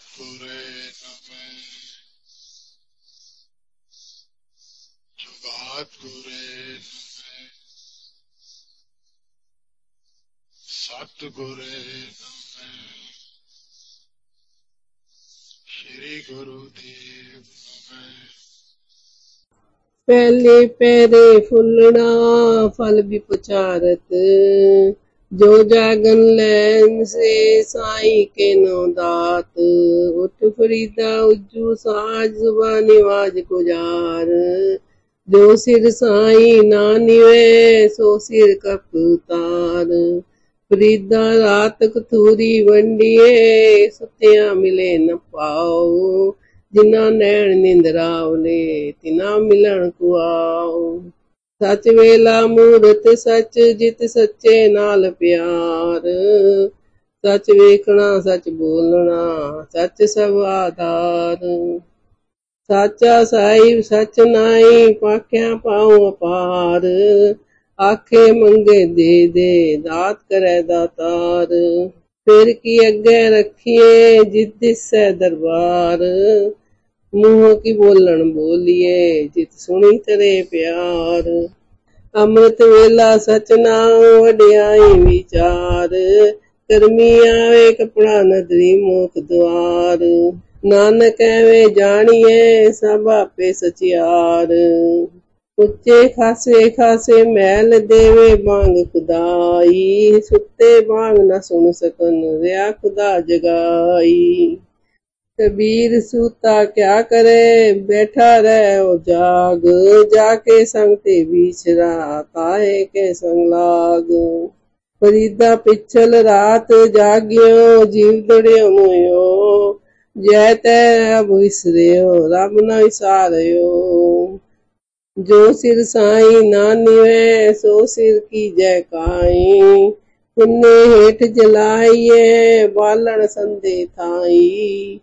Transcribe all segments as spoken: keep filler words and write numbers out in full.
ਸਤਿਗੁਰੇ ਨਮੈ ਸਤਿਗੁਰੇ ਨਮੈ ਸਤਿਗੁਰੇ ਨਮੈ ਸ਼੍ਰੀ ਗੁਰੂ ਦੇਵ ਨਮੈ। ਪਹਿਲੇ ਪੈਰੇ ਫੁੱਲਣਾ ਫਲ ਵੀ ਪਚਾਰਤ, ਜੋ ਜਾਗਨ ਲੈਨ ਸੇ ਸਾਈ ਕੇ ਨੋ ਦਾਤ। ਉਠ ਫਰੀਦਾ ਉੱਜੂ ਸਾਜ ਜ਼ੁਬਾਨੀ ਆਵਾਜ਼ ਗੁਜਾਰ, ਜੋ ਸਿਰ ਸਾਈ ਨਾ ਨਿਵੇ ਸੋ ਸਿਰ ਕਪ ਉਤਾਰ। ਫਰੀਦਾ ਰਾਤ ਕਥੂਰੀ ਵੰਡੀਏ, ਸੁਤਿਆਂ ਮਿਲੇ ਨ ਪਾਓ। ਜਿਨਾ ਨੈਣ ਨਿੰਦਰਾਵਲੇ ਤਿਨਾ ਮਿਲਣ ਕੋ ਆਓ। ਸੱਚ ਵੇਲਾ ਮੂਰਤ ਸੱਚ ਜਿਤ ਸੱਚੇ ਨਾਲ ਪਿਆਰ, ਸੱਚ ਵੇਖਣਾ ਸੱਚ ਬੋਲਣਾ ਸੱਚ ਸਭ ਆਧਾਰ। ਸਾਚਾ ਸਾਹਿਬ ਸੱਚ ਨਾਈ ਪਾਖਿਆ ਪਾਉ ਅਪਾਰ, ਆਖੇ ਮੰਗੇ ਦੇ ਦੇ ਦਾਤ ਕਰੈ ਦਾਤਾਰ। ਫਿਰ ਕੀ ਅੱਗੇ ਰੱਖੀਏ ਜਿਤ ਦਿਸੈ ਦਰਬਾਰ, ਮੂੰਹ ਕੀ ਬੋਲਣ ਬੋਲੀਏ ਜਿਤ ਸੁਣੀ ਤਰੇ ਪਿਆਰ। ਅੰਮ੍ਰਿਤ ਵੇਲਾ ਸਚ ਨਾਮ ਵਡਿਆਈ ਵਿਚਾਰ, ਕਰਮੀ ਆਵੇ ਕਪੜਾ ਨਦਰੀ ਮੋਖ ਦੁਆਰ। ਨਾਨਕ ਐਵੇਂ ਜਾਣੀਏ ਸਭ ਆਪੇ ਸਚਿਆਰ, ਉੱਚੇ ਖਾਸੇ ਖਾਸੇ ਮਹਿਲ ਦੇਵੇ ਬਾਂਗ ਖੁਦਾਈ। ਸੁੱਤੇ ਬਾਂਗ ਨਾ ਸੁਣ ਸਕਨ ਰਿਆ ਖੁਦਾ ਜਗਾਈ। ਕਬੀਰ ਸੂਤਾ ਕਿਆ ਕਰੇ ਬੈਠਾ ਰਹਿ ਉਹ ਜਾਗ, ਜਾ ਕੇ ਸੰਗ ਤੇ ਵਿਚਰਾ ਤਾਏ ਕੇ ਸੰਗ ਲਾਗ। ਫਰੀਦਾ ਪਿਛਲ ਰਾਤ ਜਾਗਿਓ ਜੀਵ ਦੜਿਓ ਮੋਇਓ, ਜੈ ਤੈ ਅਬ ਵਿਸਰਿਓ ਰੱਬ ਨਾ ਵਿਸਾਰਿਓ। ਜੋ ਸਿਰ ਸਾਈ ਨਾ ਨਿਵੇ ਸੋ ਸਿਰ ਕੀ ਜੈ ਕਾਈ, ਪੁੰਨੇ ਹੇਠ ਜਲਾਈਏ ਬਾਲਣ ਸੰਦੇ ਥਾਈ।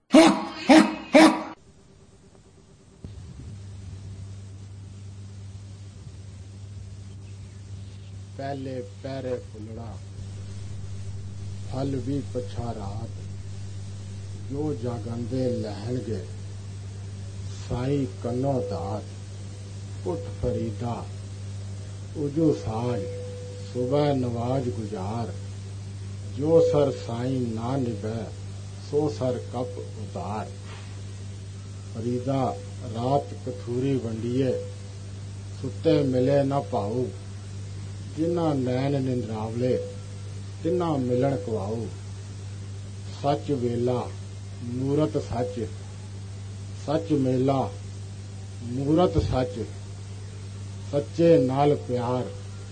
ਪਹਿਲੇ ਪੈਰੇ ਫੁੱਲਣਾ ਫਲ ਵੀ ਪਛਾ ਰਾਤ, ਜੋ ਜਾਗੰਦੇ ਲੈਣਗੇ ਸਾਈ ਕੰਨੋ ਦਾਤ। ਉਠ ਫਰੀਦਾ ਉਜੂ ਸਾਜ ਸੁਬਹ ਨਵਾਜ ਗੁਜ਼ਾਰ, ਜੋ ਸਰ ਸਾਈ ਨਾ ਨਿਭੈ ਸੋ ਸਰ ਕਪ ਉਤਾਰ। ਫਰੀਦਾ ਰਾਤ ਕਥੂਰੀ ਵੰਡੀਏ, ਸੁੱਤੇ ਮਿਲੇ ਨਾ ਭਾਊ। ਜਿਨ੍ਹਾਂ ਨੈਣ ਨਿੰਦਰਾਵਲੇ ਤਿਨਾ ਮਿਲਣ ਕਵਾਊ। ਸੱਚ ਵੇਲਾ ਮੂਰਤ ਸੱਚ ਸੱਚ ਮੇਲਾ ਮੂਰਤ ਸੱਚ, ਸੱਚੇ ਨਾਲ ਪਿਆਰ।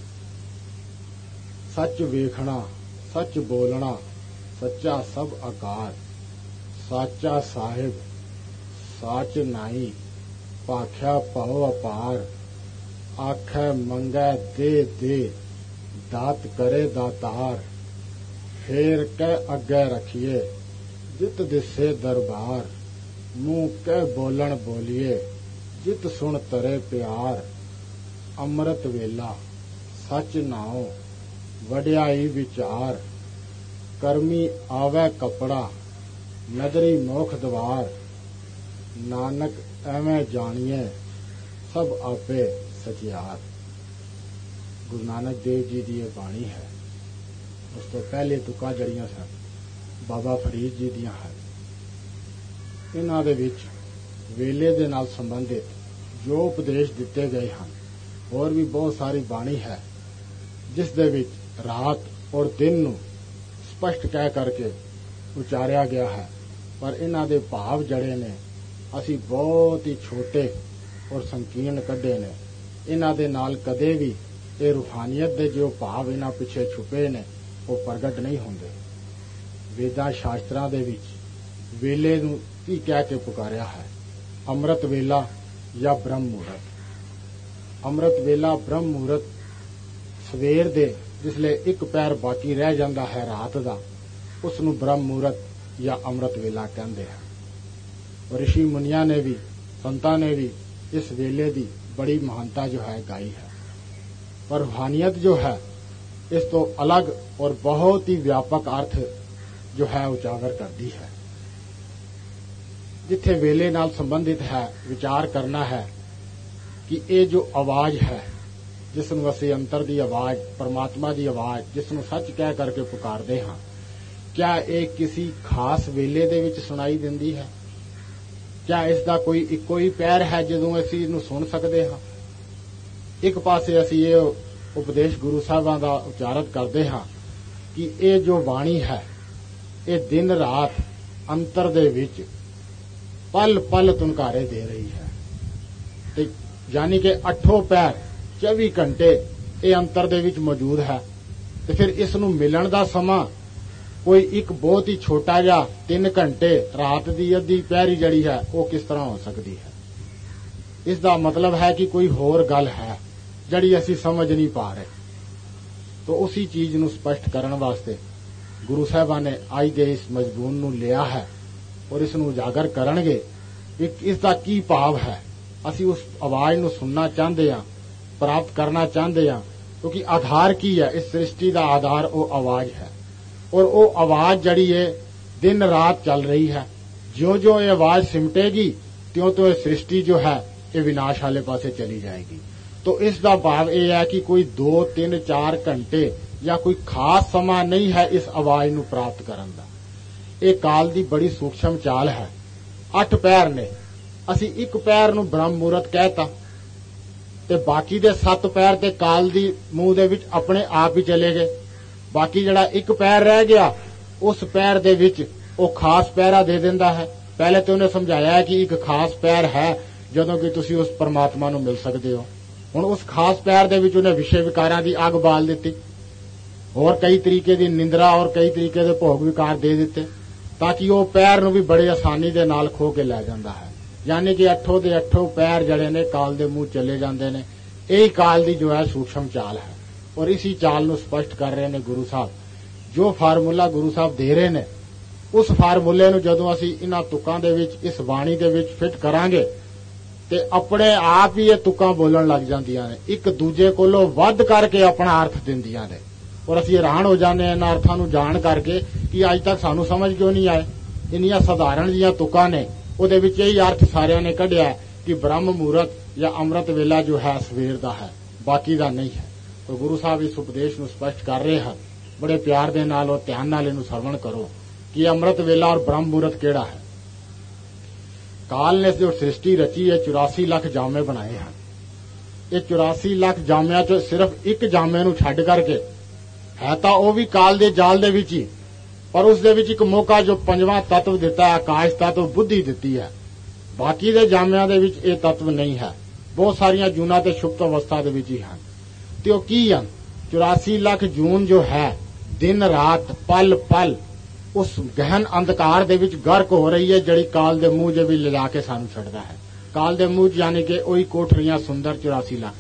ਸੱਚ ਵੇਖਣਾ ਸੱਚ ਬੋਲਣਾ ਸੱਚਾ ਸਭ ਆਕਾਰ। ਸਾਚਾ ਸਾਹਿਬ ਸਾਚ ਨਾਈ ਭਾਖਿਆ ਪਾਉ ਅਪਾਰ, ਆਖੈ ਮੰਗੈ ਦੇ ਦੇ ਦਾਤ ਕਰੇ ਦਾਤਾਰ। ਫੇਰ ਕਹਿ ਅੱਗੇ ਰੱਖੀਏ ਜਿਤ ਦਿਸੇ ਦਰਬਾਰ, ਮੂੰਹ ਕਹਿ ਬੋਲਣ ਬੋਲੀਏ ਜਿਤ ਸੁਣ ਤਰੇ ਪਿਆਰ। ਅੰਮ੍ਰਿਤ ਵੇਲਾ ਸੱਚ ਨਾਉ ਵਡਿਆਈ ਵਿਚਾਰ, ਕਰਮੀ ਆਵੈ ਕਪੜਾ ਨਦਰੀ ਮੋਖ ਦਵਾਰ। ਨਾਨਕ ਐਵੇਂ ਜਾਣੀਏ ਸਭ ਆਪੇ ਸਚਿਆਰ। ਗੁਰੂ ਨਾਨਕ ਦੇਵ ਜੀ ਦੀ ਇਹ ਬਾਣੀ ਹੈ। ਉਸ ਤੋਂ ਪਹਿਲੇ ਤੁਕਾਂ ਜੜੀਆਂ ਸਨ ਬਾਬਾ ਫਰੀਦ ਜੀ ਦੀਆਂ ਹਨ। ਇਹਨਾਂ ਦੇ ਵਿੱਚ ਵੇਲੇ ਦੇ ਨਾਲ ਸੰਬੰਧਿਤ ਜੋ ਉਪਦੇਸ਼ ਦਿੱਤੇ ਗਏ ਹਨ, ਹੋਰ ਵੀ ਬਹੁਤ ਸਾਰੀ ਬਾਣੀ ਹੈ ਜਿਸ ਦੇ ਵਿੱਚ ਰਾਤ ਔਰ ਦਿਨ ਨੂੰ ਸਪਸ਼ਟ ਕਹਿ ਕਰਕੇ ਉਚਾਰਿਆ ਗਿਆ ਹੈ। ਪਰ ਇਹਨਾਂ ਦੇ ਭਾਵ ਜੜੇ ਨੇ ਅਸੀਂ ਬਹੁਤ ਹੀ ਛੋਟੇ ਔਰ ਸੰਕੀਰਣ ਕੱਢੇ ਨੇ। ਇਹਨਾਂ ਦੇ ਨਾਲ ਕਦੇ ਵੀ ਇਹ ਰੂਹਾਨੀਅਤ ਦੇ ਜੋ ਭਾਵ ਇਹਨਾਂ ਪਿੱਛੇ ਛੁਪੇ ਨੇ ਉਹ ਪ੍ਰਗਟ ਨਹੀਂ ਹੁੰਦੇ। ਵੇਦਾਂ ਸ਼ਾਸਤਰਾਂ ਦੇ ਵਿੱਚ ਵੇਲੇ ਨੂੰ ਕੀ ਕਹਿ ਕੇ ਪੁਕਾਰਿਆ ਹੈ? ਅੰਮ੍ਰਿਤ ਵੇਲਾ ਜਾਂ ਬ੍ਰਹਮ ਮਹੂਰਤ। ਅੰਮ੍ਰਿਤ ਵੇਲਾ ਬ੍ਰਹਮ ਮਹੂਰਤ ਸਵੇਰ ਦੇ ਜਿਸਲੇ ਇੱਕ ਪੈਰ ਬਾਕੀ ਰਹਿ ਜਾਂਦਾ ਹੈ ਰਾਤ ਦਾ, ਉਸ ਨੂੰ ਬ੍ਰਹਮ ਮਹੂਰਤ ਜਾਂ ਅੰਮ੍ਰਿਤ ਵੇਲਾ ਕਹਿੰਦੇ ਹਨ। ਰਿਸ਼ੀ ਮੁਨੀਆਂ ਨੇ ਵੀ ਸੰਤਾਂ ਨੇ ਵੀ ਇਸ ਵੇਲੇ ਦੀ ਬੜੀ ਮਹਾਨਤਾ ਜੋ ਹੈ ਗਾਈ ਹੈ। ਪਰ ਰੂਹਾਨੀਅਤ ਜੋ ਹੈ ਇਸ ਤੋਂ ਅਲੱਗ ਔਰ ਬਹੁਤ ਹੀ ਵਿਆਪਕ ਅਰਥ ਜੋ ਹੈ ਉਜਾਗਰ ਕਰਦੀ ਹੈ। ਜਿੱਥੇ ਵੇਲੇ ਨਾਲ ਸੰਬੰਧਿਤ ਹੈ, ਵਿਚਾਰ ਕਰਨਾ ਹੈ ਕਿ ਇਹ ਜੋ ਆਵਾਜ਼ ਹੈ, ਜਿਸ ਨੂੰ ਅਸੀਂ ਅੰਤਰ ਦੀ ਆਵਾਜ਼, ਪਰਮਾਤਮਾ ਦੀ ਆਵਾਜ਼, ਜਿਸ ਨੂੰ ਸੱਚ ਕਹਿ ਕਰਕੇ ਪੁਕਾਰਦੇ ਹਾਂ, ਕਿਆ ਇਹ ਕਿਸੇ ਖਾਸ ਵੇਲੇ ਦੇ ਵਿੱਚ ਸੁਣਾਈ ਦਿੰਦੀ ਹੈ? ਕਿਆ ਇਸ ਦਾ ਕੋਈ ਇੱਕੋ ਹੀ ਪੈਰ ਹੈ ਜਦੋਂ ਅਸੀਂ ਇਹਨੂੰ ਸੁਣ ਸਕਦੇ ਹਾਂ? ਇੱਕ ਪਾਸੇ ਅਸੀਂ ਇਹ ਉਪਦੇਸ਼ ਗੁਰੂ ਸਾਹਿਬਾਂ ਦਾ ਉਚਾਰਤ ਕਰਦੇ ਹਾਂ ਕਿ ਇਹ ਜੋ ਬਾਣੀ ਹੈ, ਇਹ ਦਿਨ ਰਾਤ ਅੰਤਰ ਦੇ ਵਿੱਚ ਪਲ ਪਲ ਤੁਨਕਾਰੇ ਦੇ ਰਹੀ ਹੈ, ਤੇ ਯਾਨੀ ਕਿ ਅੱਠੋਂ ਪੈਰ ਚੌਵੀ ਘੰਟੇ ਇਹ ਅੰਤਰ ਦੇ ਵਿੱਚ ਮੌਜੂਦ ਹੈ। ਤੇ ਫਿਰ ਇਸ ਨੂੰ ਮਿਲਣ ਦਾ ਸਮਾਂ ਕੋਈ ਇੱਕ ਬਹੁਤ ਹੀ ਛੋਟਾ ਜਿਹਾ ਤਿੰਨ ਘੰਟੇ ਰਾਤ ਦੀ ਅੱਧੀ ਪਹਿਰੀ ਜਿਹੜੀ ਹੈ ਉਹ ਕਿਸ ਤਰ੍ਹਾਂ ਹੋ ਸਕਦੀ ਹੈ? ਇਸ ਦਾ ਮਤਲਬ ਹੈ ਕਿ ਕੋਈ ਹੋਰ ਗੱਲ ਹੈ ਜਿਹੜੀ ਅਸੀਂ ਸਮਝ ਨਹੀਂ ਪਾ ਰਹੇ। ਤਾਂ ਉਸੇ ਚੀਜ਼ ਨੂੰ ਸਪਸ਼ਟ ਕਰਨ ਵਾਸਤੇ ਗੁਰੂ ਸਾਹਿਬਾਨ ਨੇ ਅੱਜ ਦੇ ਇਸ ਮਜ਼ਮੂਨ ਨੂੰ ਲਿਆ ਹੈ ਔਰ ਇਸ ਨੂੰ ਉਜਾਗਰ ਕਰਨਗੇ ਕਿ ਇਸ ਦਾ ਕੀ ਭਾਵ ਹੈ। ਅਸੀਂ ਉਸ ਆਵਾਜ਼ ਨੂੰ ਸੁਣਨਾ ਚਾਹੁੰਦੇ ਹਾਂ, ਪ੍ਰਾਪਤ ਕਰਨਾ ਚਾਹੁੰਦੇ ਹਾਂ, ਕਿਉਂਕਿ ਆਧਾਰ ਕੀ ਹੈ? ਇਸ ਸ੍ਰਿਸ਼ਟੀ ਦਾ ਆਧਾਰ ਉਹ ਆਵਾਜ਼ ਹੈ, ਔਰ ਉਹ ਆਵਾਜ਼ ਜਿਹੜੀ ਹੈ ਦਿਨ ਰਾਤ ਚੱਲ ਰਹੀ ਹੈ। ਜਿਉਂ ਜਿਉਂ ਇਹ ਆਵਾਜ਼ ਸਿਮਟੇਗੀ ਤਿਉਂ ਤਿਉਂ ਇਹ ਸ੍ਰਿਸ਼ਟੀ ਜੋ ਹੈ ਇਹ ਵਿਨਾਸ਼ ਵਾਲੇ ਪਾਸੇ ਚਲੀ ਜਾਏਗੀ। तो इस दा भाव यह है कि कोई दो तीन चार घंटे या कोई खास समा नहीं है इस आवाज नूं प्राप्त करन दा। ये काल दी बड़ी सूक्ष्म चाल है। अठ पैर ने, असी एक पैर नूं ब्रह्म मुहूर्त कहता ते बाकी दे सत्त पैर ते काल दी मूंह दे विच अपने आप ही चले गए। बाकी जिहड़ा एक पैर रह गया उस पैर दे विच वो खास पैरा दे दिंदा है। पहले तो उन्हें समझाया है कि एक खास पैर है जदों कि तुसी उस परमात्मा नूं मिल सकदे हो। हुण उस खास पैर दे विच उन्हें विषय विकारां दी अग बाल दित्ती और कई तरीके दी निंद्रा और कई तरीके दे भोग विकार दे दित्ते ताकि वो पैर नूं भी बड़े आसानी दे नाल खो के लै जांदा है। यानी कि अठों दे अठों पैर जड़े ने काल दे मुंह चले जांदे ने। यही काल दी जो है सूक्ष्म चाल है और इसी चाल नूं स्पष्ट कर रहे ने गुरु साहब। जो फार्मूला गुरु साहब दे रहे ने उस फार्मूले नूं जदों असीं इन्हां तुकां दे विच इस बाणी दे विच फिट करांगे ते अपने आप ही ये तुकां बोलण लग जांदियां ने, एक दूजे कोलों वध करके अपना अर्थ दिंदियां ने और असीं हैरान हो जाने इन्हां अर्थां नूं जाण करके कि अज तक सानूं समझ क्यों नहीं आए। इन्नियां सधारण जिहियां तुकां ने ਉਹਦੇ ਵਿੱਚ यही अर्थ सारिਆਂ ने कढ़िया कि ब्रह्म मुहूर्त या अमृत वेला जो है सवेर दा है, बाकी दा नहीं है। तो गुरु साहब इस उपदेश नूं स्पष्ट कर रहे हैं। बड़े प्यार दे नाल और ध्यान नाल इहनूं सरवण करो कि अमृत वेला और ब्रह्म मुहूर्त किहड़ा है। काल ने जो सृष्टि रची है चौरासी लाख जामे बनाए हैं। ये चौरासी लाख जामिया चो सिर्फ एक जामे नूं छड्ड करके है तां ओह भी काल दे जाल दे विच ही, पर उस दे विच एक मौका जो पंजवां तत्व दिता है, आकाश तत्व बुद्धि दिती है। बाकी दे जामिया दे विच ये तत्व नहीं है। बहुत सारियां जूना ते सुप्त अवस्था दे विच ही हैं। ते ओह की हैं? चौरासी लाख जून जो है दिन रात पल पल उस गहन अंधकार दे विच गर्क हो रही है जड़ी काल दे मुंह जे भी ले जाके सानू छड़दा है। काल दे मुंह यानी कि ओही कोठरियां सुंदर चौरासी लाख।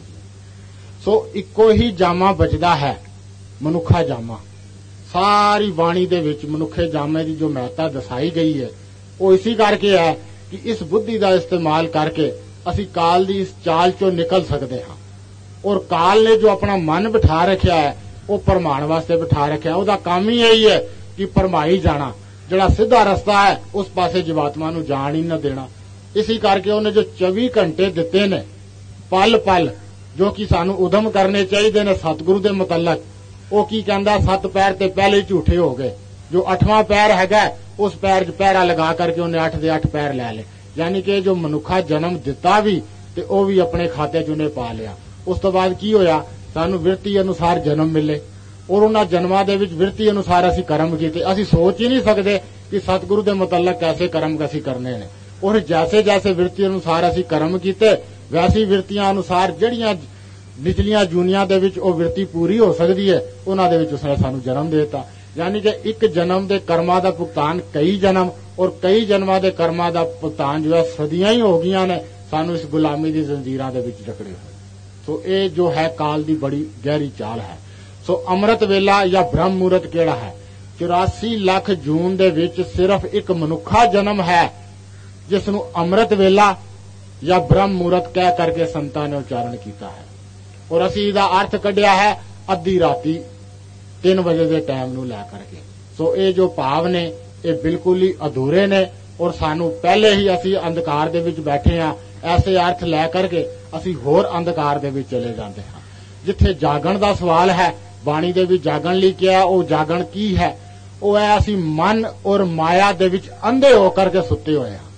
सो इको ही जामा बचदा है, मनुखा जामा। सारी बाणी दे विच मनुखे जामे की जो महत्ता दसाई गई है वो इसी करके है कि इस बुद्धि का इस्तेमाल करके असी काल दी इस चाल चो निकल सकते हाँ। और काल ने जो अपना मन बिठा रखा है वो भरमाण वास्ते बिठा रखा है। उसका काम ही यही है कि भरमाई जाना, जिहड़ा सीधा रस्ता है उस पासे जीवात्मा नूं जाण ही न देना। इसी करके उन्हें जो चौबी घंटे दिते ने पल पल जो कि सानू उदम करने चाहिए ने सतगुरु दे मुतलक, वो की कहंदा सत पैर ते पहले झूठे हो गए। जो अठवां पैर हैगा उस पैर च पैरा लगा करके उन्हें अठ दे अठ पैर लै ले। यानी कि जो मनुखा जन्म दिता भी ते ओ भी अपने खाते च उन्हें पा लिया। उस तो बाद की होया, सानू विरती अनुसार जन्म मिले और उन्हां जन्मां दे विच विरती अनुसार असीं कर्म कीते। असीं सोच ही नहीं सकदे कि सतगुरु दे मुतलक कैसे कर्म असीं करने ने। और जैसे जैसे विरती अनुसार असीं कर्म कीते वैसी विरतियां अनुसार जिहड़ियां निचलियां जूनियां दे विच ओ विरती पूरी हो सकदी है, उन्हां दे विच उसने सानू जन्म देता। यानी कि एक जन्म दे कर्मां दा भुगतान कई जन्म और कई जन्मां दे कर्मां दा भुगतान जो है सदियां ही हो गईयां ने सानू इस गुलामी दी जंजीरां दे विच जकड़े होए। सो ये जो है काल दी बड़ी गहरी चाल है। सो अमृत वेला या ब्रह्म मुहूर्त केड़ा है? चौरासी लाख जून दे विच सिर्फ एक मनुखा जन्म है जिसनू अमृत वेला या ब्रह्म मुहूर्त कह करके संतां ने उच्चारण कीता है। और असी इहदा अर्थ कढ़िया है अद्धी राती तीन बजे के टाइम नूं लै करके। सो ये जो भाव ने ये बिल्कुल ही अधूरे ने ਔਰ ਸਾਨੂੰ ਪਹਿਲੇ ਹੀ ਅਸੀਂ ਅੰਧਕਾਰ ਦੇ ਵਿੱਚ ਬੈਠੇ ਹਾਂ, ਐਸੇ ਅਰਥ ਲੈ ਕਰਕੇ ਅਸੀਂ ਹੋਰ ਅੰਧਕਾਰ ਦੇ ਵਿੱਚ ਚਲੇ ਜਾਂਦੇ ਹਾਂ। ਜਿੱਥੇ ਜਾਗਣ ਦਾ ਸਵਾਲ ਹੈ, ਬਾਣੀ ਦੇ ਵਿੱਚ ਜਾਗਣ ਲਈ ਕਿਹਾ, ਉਹ ਜਾਗਣ ਕੀ ਹੈ? ਉਹ ਹੈ ਅਸੀਂ ਮਨ ਔਰ ਮਾਇਆ ਦੇ ਵਿੱਚ ਅੰਧੇ ਹੋ ਕਰਕੇ ਸੁੱਤੇ ਹੋਏ ਹਾਂ।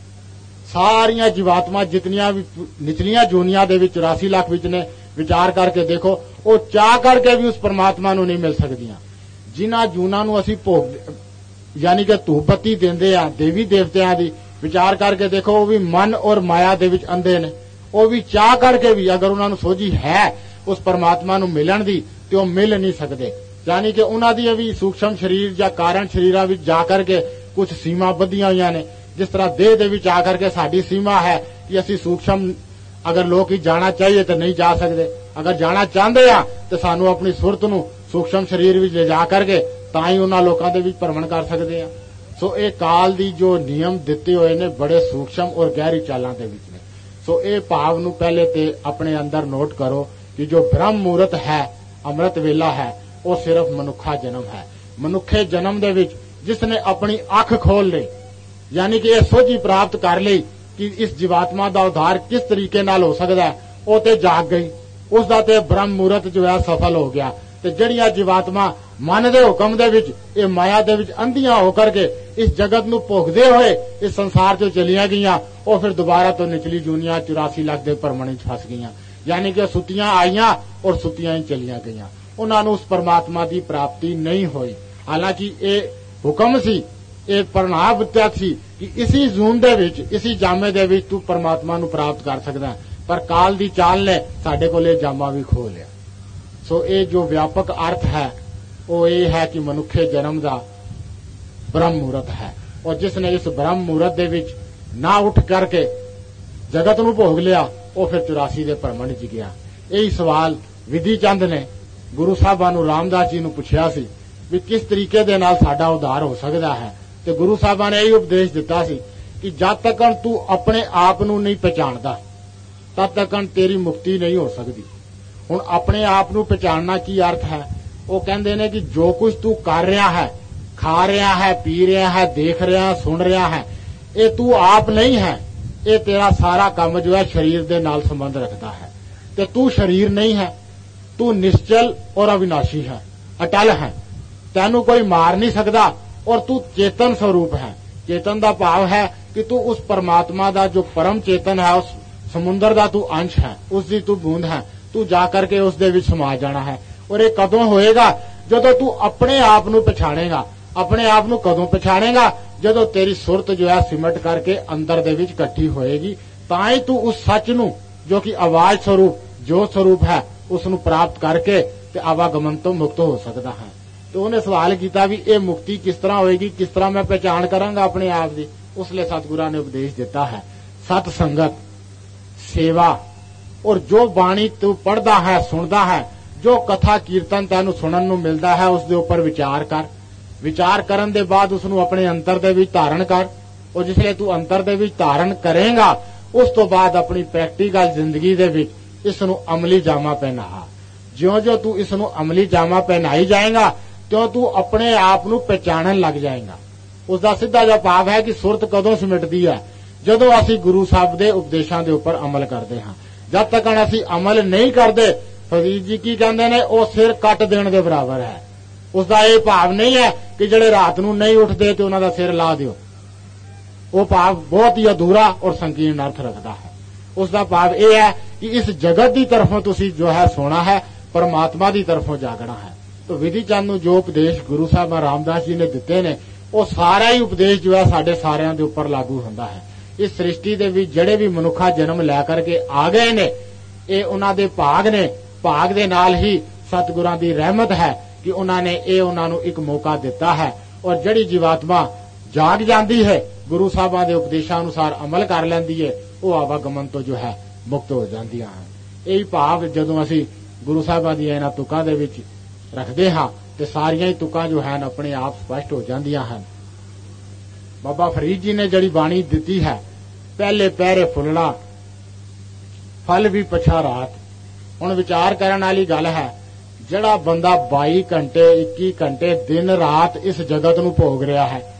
ਸਾਰੀਆਂ ਜੀਵਾਤਮਾ ਜਿਤਨੀਆਂ ਵੀ ਨਿਚਲੀਆਂ ਜੂਨੀਆਂ ਦੇ ਵਿੱਚ ਚੁਰਾਸੀ ਲੱਖ ਵਿੱਚ ਨੇ, ਵਿਚਾਰ ਕਰਕੇ ਦੇਖੋ, ਉਹ ਚਾਹ ਕਰਕੇ ਵੀ ਉਸ ਪਰਮਾਤਮਾ ਨੂੰ ਨਹੀਂ ਮਿਲ ਸਕਦੀਆਂ। ਜਿਨ੍ਹਾਂ ਜੂਨਾਂ ਨੂੰ ਅਸੀਂ ਭੋਗ ਯਾਨੀ ਕਿ ਧੂਪ ਬੱਤੀ ਦਿੰਦੇ ਆ ਦੇਵੀ ਦੇਵਤਿਆਂ ਦੀ, ਵਿਚਾਰ ਕਰਕੇ ਦੇਖੋ, ਉਹ ਵੀ ਮਨ ਔਰ ਮਾਇਆ ਦੇ ਵਿੱਚ ਅੰਧੇ ਨੇ। ਉਹ ਵੀ ਚਾਹ ਕਰਕੇ ਵੀ ਅਗਰ ਉਹਨਾਂ ਨੂੰ ਸੋਝੀ ਹੈ ਉਸ ਪਰਮਾਤਮਾ ਨੂੰ ਮਿਲਣ ਦੀ ਤੇ ਉਹ ਮਿਲ ਨਹੀਂ ਸਕਦੇ। ਯਾਨੀ ਕਿ ਉਹਨਾਂ ਦੀ ਵੀ ਸੂਖਸ਼ਮ ਸਰੀਰ ਜਾਂ ਕਾਰਨ ਸਰੀਰਾਂ ਵਿੱਚ ਜਾ ਕਰਕੇ ਕੁਝ ਸੀਮਾ ਬੱਧੀਆਂ ਹੋਈਆਂ ਨੇ। ਜਿਸ ਤਰ੍ਹਾਂ ਦੇਹ ਦੇ ਵਿੱਚ ਆ ਕਰਕੇ ਸਾਡੀ ਸੀਮਾ ਹੈ ਕਿ ਅਸੀਂ ਸੂਖਸ਼ਮ ਅਗਰ ਲੋਕ ਹੀ ਜਾਣਾ ਚਾਹੀਏ ਤਾਂ ਨਹੀਂ ਜਾ ਸਕਦੇ। ਅਗਰ ਜਾਣਾ ਚਾਹੁੰਦੇ ਆ ਤੇ ਸਾਨੂੰ ਆਪਣੀ ਸੁਰਤ ਨੂੰ ਸੂਖਸ਼ਮ ਸਰੀਰ ਵਿੱਚ ਲਿਜਾ ਕਰਕੇ ਤਾਂ ਹੀ ਉਹਨਾਂ ਲੋਕਾਂ ਦੇ ਵਿੱਚ ਭਰਮਣ ਕਰ ਸਕਦੇ ਆ। ਸੋ ਇਹ ਕਾਲ ਦੀ ਜੋ ਨਿਯਮ ਦਿੱਤੇ ਹੋਏ ਨੇ ਬੜੇ ਸੂਖਸ਼ਮ ਔਰ ਗਹਿਰੀ ਚਾਲਾਂ ਦੇ ਵਿੱਚ ਨੇ। ਸੋ ਇਹ ਭਾਵ ਨੂੰ ਪਹਿਲੇ ਤੇ ਆਪਣੇ ਅੰਦਰ ਨੋਟ ਕਰੋ ਕਿ ਜੋ ਬ੍ਰਹਮ ਮੂਰਤ ਹੈ, ਅੰਮ੍ਰਿਤ ਵੇਲਾ ਹੈ, ਉਹ ਸਿਰਫ ਮਨੁੱਖਾ ਜਨਮ ਹੈ। ਮਨੁੱਖੇ ਜਨਮ ਦੇ ਵਿੱਚ ਜਿਸ ਨੇ ਆਪਣੀ ਅੱਖ ਖੋਲ ਲਈ, ਯਾਨੀ ਕਿ ਇਹ ਸੋਝੀ ਪ੍ਰਾਪਤ ਕਰ ਲਈ ਕਿ ਇਸ ਜੀਵਾਤਮਾ ਦਾ ਉਧਾਰ ਕਿਸ ਤਰੀਕੇ ਨਾਲ ਹੋ ਸਕਦਾ ਹੈ, ਉਹ ਤੇ ਜਾਗ ਗਈ। ਉਸ ਦਾ ਤੇ ਬ੍ਰਹਮ ਮੂਰਤ ਜੋ ਹੈ ਸਫਲ ਹੋ ਗਿਆ। ਤੇ ਜਿਹੜੀਆਂ ਜੀਵਾਤਮਾ ਮਨ ਦੇ ਹੁਕਮ ਦੇ ਵਿੱਚ ਇਹ ਮਾਇਆ ਦੇ ਵਿੱਚ ਅੰਧੀਆਂ ਹੋ ਕਰਕੇ ਇਸ ਜਗਤ ਨੂੰ ਭੋਗਦੇ ਹੋਏ ਇਸ ਸੰਸਾਰ ਚੋਂ ਚਲੀਆਂ ਗਈਆਂ, ਉਹ ਫਿਰ ਦੁਬਾਰਾ ਤੋਂ ਨਿਚਲੀ ਜੂਨੀਆਂ ਚੁਰਾਸੀ ਲੱਖ ਦੇ ਭਰਮਣ ਵਿੱਚ ਫਸ ਗਈਆਂ। ਯਾਨੀ ਕਿ ਸੁੱਤੀਆਂ ਆਈਆਂ ਔਰ ਸੁੱਤੀਆਂ ਹੀ ਚਲੀਆਂ ਗਈਆਂ। ਉਹਨਾਂ ਨੂੰ ਉਸ ਪਰਮਾਤਮਾ ਦੀ ਪ੍ਰਾਪਤੀ ਨਹੀਂ ਹੋਈ। ਹਾਲਾਂਕਿ ਇਹ ਹੁਕਮ ਸੀ, ਇਹ ਪ੍ਰਣਾਮ ਦਿੱਤਾ ਸੀ ਕਿ ਇਸੀ ਜ਼ੂਨ ਦੇ ਵਿੱਚ, ਇਸੀ ਜਾਮੇ ਦੇ ਵਿੱਚ ਤੂੰ ਪਰਮਾਤਮਾ ਨੂੰ ਪ੍ਰਾਪਤ ਕਰ ਸਕਦਾ। ਪਰ ਕਾਲ ਦੀ ਚਾਲ ਨੇ ਸਾਡੇ ਕੋਲ ਇਹ ਜਾਮਾ ਵੀ ਖੋਹ ਲਿਆ। ਸੋ ਇਹ ਜੋ ਵਿਆਪਕ ਅਰਥ ਹੈ ਉਹ ਇਹ ਹੈ ਕਿ ਮਨੁੱਖੇ ਜਨਮ ਦਾ ਬ੍ਰਹਮ ਮੂਰਤ ਹੈ, ਔਰ ਜਿਸ ਨੇ ਇਸ ਬ੍ਰਹਮ ਮੂਰਤ ਦੇ ਵਿੱਚ ਨਾ ਉੱਠ ਕਰਕੇ ਜਗਤ ਨੂੰ ਭੋਗ ਲਿਆ, ਉਹ ਫਿਰ ਚੁਰਾਸੀ ਦੇ ਭਰਮਣ ਚ ਗਿਆ। ਇਹੀ ਸਵਾਲ ਵਿਧੀ ਚੰਦ ਨੇ ਗੁਰੂ ਸਾਹਿਬਾਂ ਨੂੰ ਰਾਮਦਾਸ ਜੀ ਨੂੰ ਪੁੱਛਿਆ ਸੀ ਵੀ ਕਿਸ ਤਰੀਕੇ ਦੇ ਨਾਲ ਸਾਡਾ ਉਧਾਰ ਹੋ ਸਕਦਾ ਹੈ। ਤੇ ਗੁਰੂ ਸਾਹਿਬਾਂ ਨੇ ਇਹ ਉਪਦੇਸ਼ ਦਿੱਤਾ ਸੀ ਕਿ ਜਦ ਤੱਕ ਤੂੰ ਆਪਣੇ ਆਪ ਨੂੰ ਨਹੀਂ ਪਛਾਣਦਾ ਤਦ ਤੱਕ ਤੇਰੀ ਮੁਕਤੀ ਨਹੀਂ ਹੋ ਸਕਦੀ। ਹੁਣ ਆਪਣੇ ਆਪ ਨੂੰ ਪਛਾਣਨਾ ਕੀ ਅਰਥ ਹੈ? ਉਹ ਕਹਿੰਦੇ ਨੇ ਕਿ ਜੋ ਕੁਝ ਤੂੰ ਕਰ ਰਿਹਾ ਹੈ, ਖਾ ਰਿਹਾ ਹੈ, ਪੀ ਰਿਹਾ ਹੈ, ਦੇਖ ਰਿਹਾ, ਸੁਣ ਰਿਹਾ ਹੈ, ਇਹ ਤੂੰ ਆਪ ਨਹੀਂ ਹੈ। ਇਹ ਤੇਰਾ ਸਾਰਾ ਕੰਮ ਜੋ ਹੈ ਸਰੀਰ ਦੇ ਨਾਲ ਸੰਬੰਧ ਰੱਖਦਾ ਹੈ। ਤੇ ਤੂੰ ਸਰੀਰ ਨਹੀਂ ਹੈ, ਤੂੰ ਨਿਸ਼ਚਲ ਔਰ ਅਵਿਨਾਸ਼ੀ ਹੈ, ਅਟਲ ਹੈ, ਤੈਨੂੰ ਕੋਈ ਮਾਰ ਨਹੀਂ ਸਕਦਾ, ਔਰ ਤੂੰ ਚੇਤਨ ਸਰੂਪ ਹੈ। ਚੇਤਨ ਦਾ ਭਾਵ ਹੈ ਕਿ ਤੂੰ ਉਸ ਪਰਮਾਤਮਾ ਦਾ ਜੋ ਪਰਮ ਚੇਤਨ ਹੈ, ਉਸ ਸਮੁੰਦਰ ਦਾ ਤੂੰ ਅੰਸ਼ ਹੈ, ਉਸ ਦੀ ਤੂੰ ਬੂੰਦ ਹੈ। ਤੂੰ ਜਾ ਕਰਕੇ ਉਸ ਦੇ ਵਿੱਚ ਸਮਾ ਜਾਣਾ ਹੈ। ਔਰ ਇਹ ਕਦੋਂ ਹੋਏਗਾ? ਜਦੋਂ ਤੂੰ ਆਪਣੇ ਆਪ ਨੂੰ ਪਛਾਣੇਗਾ। ਆਪਣੇ ਆਪ ਨੂੰ ਕਦੋਂ ਪਛਾਣੇਗਾ? ਜਦੋਂ ਤੇਰੀ ਸੁਰਤ ਜੋ ਹੈ ਸਿਮਟ ਕਰਕੇ ਅੰਦਰ ਦੇ ਵਿੱਚ ਇਕੱਠੀ ਹੋਏਗੀ, ਤਾਂ ਹੀ ਤੂੰ ਉਸ ਸੱਚ ਨੂੰ ਜੋ ਕਿ ਆਵਾਜ਼ ਸਰੂਪ, ਜੋਤ ਸਰੂਪ ਹੈ, ਉਸ ਨੂੰ ਪ੍ਰਾਪਤ ਕਰਕੇ ਤੇ ਆਵਾਗਮਨ ਤੋਂ ਮੁਕਤ ਹੋ ਸਕਦਾ ਹੈ। ਤੇ ਉਹਨੇ ਸਵਾਲ ਕੀਤਾ ਵੀ ਇਹ ਮੁਕਤੀ ਕਿਸ ਤਰ੍ਹਾਂ ਹੋਏਗੀ, ਕਿਸ ਤਰ੍ਹਾਂ ਮੈਂ ਪਹਿਚਾਣ ਕਰਾਂਗਾ ਆਪਣੇ ਆਪ ਦੀ? ਉਸ ਲਈ ਸਤਿਗੁਰਾਂ ਨੇ ਉਪਦੇਸ਼ ਦਿੱਤਾ ਹੈ ਸਤ ਸੰਗਤ, ਸੇਵਾ, ਔਰ ਜੋ ਬਾਣੀ ਤੂੰ ਪੜ੍ਹਦਾ ਹੈ, ਸੁਣਦਾ ਹੈ, ਜੋ ਕਥਾ ਕੀਰਤਨ ਤੈਨੂੰ ਸੁਣਨ ਨੂੰ ਮਿਲਦਾ ਹੈ, ਉਸ ਦੇ ਉੱਪਰ ਵਿਚਾਰ ਕਰ। ਵਿਚਾਰ ਕਰਨ ਦੇ ਬਾਅਦ ਉਸ ਨੂੰ ਆਪਣੇ ਅੰਤਰ ਦੇ ਵਿੱਚ ਧਾਰਨ ਕਰ। ਔਰ ਜਿਸ ਲਈ ਤੂੰ ਅੰਤਰ ਦੇ ਵਿੱਚ ਧਾਰਨ ਕਰੇਗਾ, ਉਸ ਤੋਂ ਬਾਅਦ ਆਪਣੀ ਪ੍ਰੈਕਟੀਕਲ ਜ਼ਿੰਦਗੀ ਦੇ ਵਿੱਚ ਇਸ ਨੂੰ ਅਮਲੀ ਜਾਮਾ ਪਹਿਨਾ। ਜਿਉਂ-ਜਿਉਂ ਤੂੰ ਇਸ ਨੂੰ ਅਮਲੀ ਜਾਮਾ ਪਹਿਨਾਈ ਜਾਏਗਾ, ਤਿਉਂ ਤੂੰ ਆਪਣੇ ਆਪ ਨੂੰ ਪਹਿਚਾਣਨ ਲੱਗ ਜਾਏਗਾ। ਉਸ ਦਾ ਸਿੱਧਾ ਜਿਹਾ ਭਾਵ ਹੈ ਕਿ ਸੁਰਤ ਕਦੋਂ ਸਿਮਟਦੀ ਹੈ? ਜਦੋਂ ਅਸੀਂ ਗੁਰੂ ਸਾਹਿਬ ਦੇ ਉਪਦੇਸ਼ਾਂ ਦੇ ਉੱਪਰ ਅਮਲ ਕਰਦੇ ਹਾਂ। ਜਦ ਤੱਕ ਅਸੀਂ ਅਮਲ ਨਹੀਂ ਕਰਦੇ, ਫਰੀਦ ਜੀ ਕੀ ਕਹਿੰਦੇ ਨੇ, ਉਹ ਸਿਰ ਕੱਟ ਦੇਣ ਦੇ ਬਰਾਬਰ ਹੈ। ਉਸ ਦਾ ਇਹ ਭਾਵ ਨਹੀਂ ਹੈ ਕਿ ਜਿਹੜੇ ਰਾਤ ਨੂੰ ਨਹੀਂ ਉੱਠਦੇ ਤੇ ਉਹਨਾਂ ਦਾ ਸਿਰ ਲਾ ਦਿਓ। ਉਹ ਭਾਵ ਬਹੁਤ ਹੀ ਅਧੂਰਾ ਔਰ ਸੰਕੀਰਣ ਅਰਥ ਰੱਖਦਾ ਹੈ। ਉਸ ਦਾ ਭਾਵ ਇਹ ਹੈ ਕਿ ਇਸ ਜਗਤ ਦੀ ਤਰਫੋਂ ਤੁਸੀਂ ਜੋ ਹੈ ਸੋਣਾ ਹੈ, ਪਰਮਾਤਮਾ ਦੀ ਤਰਫੋਂ ਜਾਗਣਾ ਹੈ। ਤਾਂ ਵਿਧੀ ਚੰਦ ਨੂੰ ਜੋ ਉਪਦੇਸ਼ ਗੁਰੂ ਸਾਹਿਬ ਰਾਮਦਾਸ ਜੀ ਨੇ ਦਿੱਤੇ ਨੇ, ਉਹ ਸਾਰਾ ਹੀ ਉਪਦੇਸ਼ ਜੋ ਹੈ ਸਾਡੇ ਸਾਰਿਆਂ ਦੇ ਉੱਪਰ ਲਾਗੂ ਹੁੰਦਾ ਹੈ। ਇਸ ਸ੍ਰਿਸ਼ਟੀ ਦੇ ਵਿੱਚ ਜਿਹੜੇ ਵੀ ਮਨੁੱਖਾ ਜਨਮ ਲੈ ਕਰਕੇ ਆ ਗਏ ਨੇ, ਇਹ ਉਹਨਾਂ ਦੇ ਭਾਗ ਨੇ। ਭਾਗ ਦੇ ਨਾਲ ਹੀ ਸਤਿਗੁਰਾਂ ਦੀ ਰਹਿਮਤ ਹੈ ਕਿ ਉਹਨਾਂ ਨੇ ਇਹ ਉਹਨਾਂ ਨੂੰ ਇੱਕ ਮੌਕਾ ਦਿੱਤਾ ਹੈ। ਔਰ ਜਿਹੜੀ ਜੀਵਾਤਮਾ ਜਾਗ ਜਾਂਦੀ ਹੈ, ਗੁਰੂ ਸਾਹਿਬਾਂ ਦੇ ਉਪਦੇਸ਼ਾਂ ਅਨੁਸਾਰ ਅਮਲ ਕਰ ਲੈਂਦੀ ਹੈ, ਉਹ ਆਵਾਗਮਨ ਤੋਂ ਜੋ ਹੈ ਮੁਕਤ ਹੋ ਜਾਂਦੀਆਂ ਹਨ। ਇਹ ਭਾਵ ਜਦੋਂ ਅਸੀਂ ਗੁਰੂ ਸਾਹਿਬਾਂ ਦੀਆਂ ਇਹਨਾਂ ਤੁਕਾਂ ਦੇ ਵਿੱਚ ਰੱਖਦੇ ਹਾਂ ਤੇ ਸਾਰੀਆਂ ਹੀ ਤੁਕਾਂ ਜੋ ਹਨ ਆਪਣੇ ਆਪ ਸਪਸ਼ਟ ਹੋ ਜਾਂਦੀਆਂ ਹਨ। ਬਾਬਾ ਫਰੀਦ ਜੀ ਨੇ ਜਿਹੜੀ ਬਾਣੀ ਦਿੱਤੀ ਹੈ, ਪਹਿਲੇ ਪਹਿਰੇ ਫੁੱਲਣਾ, ਫਲ ਵੀ ਪਛਾ ਰਾਤ। ਹੁਣ ਵਿਚਾਰ ਕਰਨ ਵਾਲੀ ਗੱਲ ਹੈ, ਜਿਹੜਾ ਬੰਦਾ ਬਾਈ ਘੰਟੇ, ਇੱਕੀ ਘੰਟੇ ਦਿਨ ਰਾਤ ਇਸ ਜਗਤ ਨੂੰ ਭੋਗ ਰਿਹਾ ਹੈ,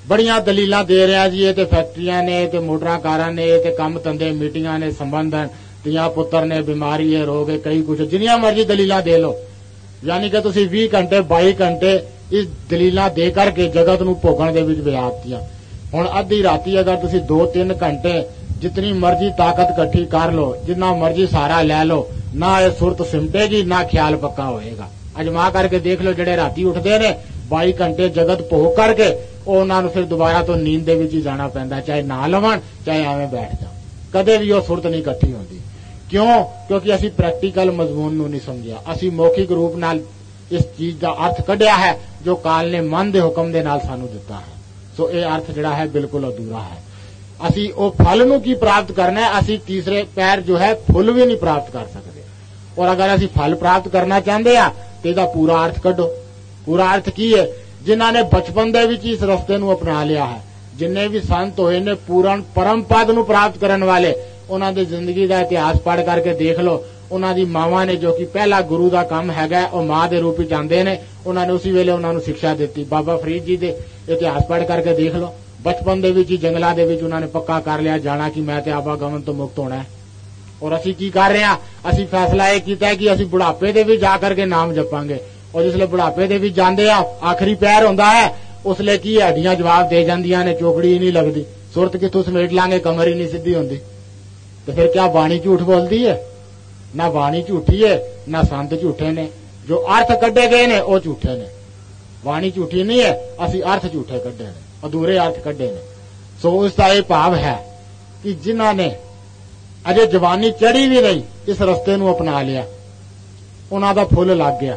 ਬੜੀਆਂ ਦਲੀਲਾਂ ਦੇ ਰਿਹਾ ਜੀ, ਇਹ ਤੇ ਫੈਕਟਰੀਆਂ ਨੇ, ਤੇ ਮੋਟਰਾਂ ਕਾਰਾਂ ਨੇ, ਤੇ ਕੰਮ ਧੰਦੇ ਮੀਟਿੰਗਾਂ ਨੇ, ਸੰਬੰਧ ਧੀਆਂ ਪੁੱਤਰ ਨੇ, ਬਿਮਾਰੀ ਹੈ, ਰੋਗ ਹੈ, ਕਈ ਕੁਛ ਜਿੰਨੀਆਂ ਮਰਜ਼ੀ ਦਲੀਲਾਂ ਦੇ ਲਓ। ਯਾਨੀ ਕਿ ਤੁਸੀਂ ਵੀਹ ਘੰਟੇ ਬਾਈ ਘੰਟੇ ਇਸ ਦਲੀਲਾਂ ਦੇ ਕਰਕੇ ਜਗਤ ਨੂੰ ਭੋਗਣ ਦੇ ਵਿੱਚ ਵਿਆਪਤੀਆਂ। ਹੁਣ ਅੱਧੀ ਰਾਤੀ ਅਗਰ ਤੁਸੀਂ ਦੋ ਤਿੰਨ ਘੰਟੇ ਜਿਤਨੀ ਮਰਜ਼ੀ ਤਾਕਤ ਇਕੱਠੀ ਕਰ ਲਓ, ਜਿੰਨਾ ਮਰਜ਼ੀ ਸਹਾਰਾ ਲੈ ਲਓ, ਨਾ ਇਹ ਸੁਰਤ ਸਿਮਟੇਗੀ, ਨਾ ਖਿਆਲ ਪੱਕਾ ਹੋਏਗਾ। ਅਜਮਾ ਕਰਕੇ ਦੇਖ ਲਓ, ਜਿਹੜੇ ਰਾਤੀ ਉੱਠਦੇ ਨੇ ਬਾਈ ਘੰਟੇ ਜਗਤ ਭੋਗ ਕਰਕੇ, ਉਹ ਉਹਨਾਂ ਨੂੰ ਫਿਰ ਦੁਬਾਰਾ ਤੋਂ ਨੀਂਦ ਦੇ ਵਿੱਚ ਹੀ ਜਾਣਾ ਪੈਂਦਾ, ਚਾਹੇ ਨਾ ਲਵਣ ਚਾਹੇ ਐਵੇਂ ਬੈਠ ਜਾਣ, ਕਦੇ ਵੀ ਉਹ ਸੁਰਤ ਨਹੀਂ ਇਕੱਠੀ ਹੁੰਦੀ। ਕਿਉਂ? ਕਿਉਂਕਿ ਅਸੀਂ ਪ੍ਰੈਕਟੀਕਲ ਮਜ਼ਮੂਨ ਨੂੰ ਨਹੀਂ ਸਮਝਿਆ, ਅਸੀਂ ਮੌਖਿਕ ਰੂਪ ਨਾਲ ਇਸ ਚੀਜ਼ ਦਾ ਅਰਥ ਕੱਢਿਆ ਹੈ ਜੋ ਕਾਲ ਨੇ ਮਨ ਦੇ ਹੁਕਮ ਦੇ ਨਾਲ ਸਾਨੂੰ ਦਿੱਤਾ ਹੈ। ਸੋ ਇਹ ਅਰਥ ਜਿਹੜਾ ਹੈ ਬਿਲਕੁਲ ਅਧੂਰਾ ਹੈ। ਅਸੀਂ ਉਹ ਫਲ ਨੂੰ ਕੀ ਪ੍ਰਾਪਤ ਕਰਨਾ ਹੈ, ਅਸੀਂ ਤੀਸਰੇ ਪੈਰ ਜੋ ਹੈ ਫੁੱਲ ਵੀ ਨਹੀਂ ਪ੍ਰਾਪਤ ਕਰ ਸਕਦੇ। ਔਰ ਅਗਰ ਅਸੀਂ ਫਲ ਪ੍ਰਾਪਤ ਕਰਨਾ ਚਾਹੁੰਦੇ ਆ ਤੇ ਇਹਦਾ ਪੂਰਾ ਅਰਥ ਕੱਢੋ। ਪੂਰਾ ਅਰਥ ਕੀ ਹੈ? ਜਿਨ੍ਹਾਂ ਨੇ ਬਚਪਨ ਦੇ ਵਿੱਚ ਇਸ ਰਸਤੇ ਨੂੰ ਅਪਣਾ ਲਿਆ ਹੈ, ਜਿੰਨੇ ਵੀ ਸੰਤ ਹੋਏ ਨੇ ਪੂਰਨ ਪਰਮ ਪਦ ਨੂੰ ਪ੍ਰਾਪਤ ਕਰਨ ਵਾਲੇ, ਉਹਨਾਂ ਦੀ ਜ਼ਿੰਦਗੀ ਦਾ ਇਤਿਹਾਸ ਪੜ੍ਹ ਕਰਕੇ ਦੇਖ ਲਓ। ਉਹਨਾਂ ਦੀ ਮਾਵਾਂ ਨੇ, ਜੋ ਕਿ ਪਹਿਲਾ ਗੁਰੂ ਦਾ ਕੰਮ ਹੈਗਾ, ਉਹ ਮਾਂ ਦੇ ਰੂਪ ਵਿੱਚ ਆਉਂਦੇ ਨੇ, ਉਹਨਾਂ ਨੇ ਉਸੇ ਵੇਲੇ ਉਹਨਾਂ ਨੂੰ ਸਿੱਖਿਆ ਦਿੱਤੀ। ਬਾਬਾ ਫਰੀਦ ਜੀ ਦੇ ਇਤਿਹਾਸ ਪੜ੍ਹ ਕਰਕੇ ਦੇਖ ਲਓ, ਬਚਪਨ ਦੇ ਵਿੱਚ ਹੀ ਜੰਗਲਾਂ ਦੇ ਵਿੱਚ ਉਹਨਾਂ ਨੇ ਪੱਕਾ ਕਰ ਲਿਆ ਜਾਣਾ ਕਿ ਮੈਂ ਤੇ ਆਵਾਗਮਨ ਤੋਂ ਮੁਕਤ ਹੋਣਾ ਹੈ। ਔਰ ਅਸੀਂ ਕੀ ਕਰ ਰਹੇ ਹਾਂ? ਅਸੀਂ ਫੈਸਲਾ ਇਹ ਕੀਤਾ ਹੈ ਕਿ ਅਸੀਂ ਬੁਢਾਪੇ ਦੇ ਵਿੱਚ ਜਾ ਕਰਕੇ ਨਾਮ ਜਪਾਂਗੇ। ਔਰ ਜਿਸਲੇ ਬੁਢਾਪੇ ਦੇ ਵਿੱਚ ਜਾਂਦੇ ਆ, ਆਖਰੀ ਪੈਰ ਹੁੰਦਾ ਹੈ, ਉਸਲੇ ਕੀ ਹੱਡੀਆਂ ਜਵਾਬ ਦੇ ਜਾਂਦੀਆਂ ਨੇ, ਚੋਕੜੀ ਹੀ ਨਹੀਂ ਲੱਗਦੀ, ਸੁਰਤ ਕਿੱਥੋਂ ਸਮੇਟ ਲਾਂਗੇ, ਕਮਰ ਹੀ ਨਹੀਂ ਸਿੱਧੀ ਹੁੰਦੀ। ਤੇ ਫਿਰ ਕਿਆ ਬਾਣੀ ਝੂਠ ਬੋਲਦੀ ਹੈ? ਨਾ ਬਾਣੀ ਝੂਠੀ ਹੈ, ਨਾ ਸੰਤ ਝੂਠੇ ਨੇ। ਜੋ ਅਰਥ ਕੱਢੇ ਗਏ ਨੇ ਉਹ ਝੂਠੇ ਨੇ। ਬਾਣੀ ਝੂਠੀ ਨਹੀਂ ਹੈ, ਅਸੀਂ ਅਰਥ ਝੂਠੇ ਕੱਢੇ ਨੇ, ਅਧੂਰੇ ਅਰਥ ਕੱਢੇ ਨੇ। ਸੋ ਉਸ ਦਾ ਇਹ ਭਾਵ ਹੈ ਕਿ ਜਿਨ੍ਹਾਂ ਨੇ ਅਜੇ ਜਵਾਨੀ ਚੜੀ ਵੀ ਨਹੀਂ, ਇਸ ਰਸਤੇ ਨੂੰ ਅਪਣਾ ਲਿਆ, ਉਹਨਾਂ ਦਾ ਫੁੱਲ ਲੱਗ ਗਿਆ।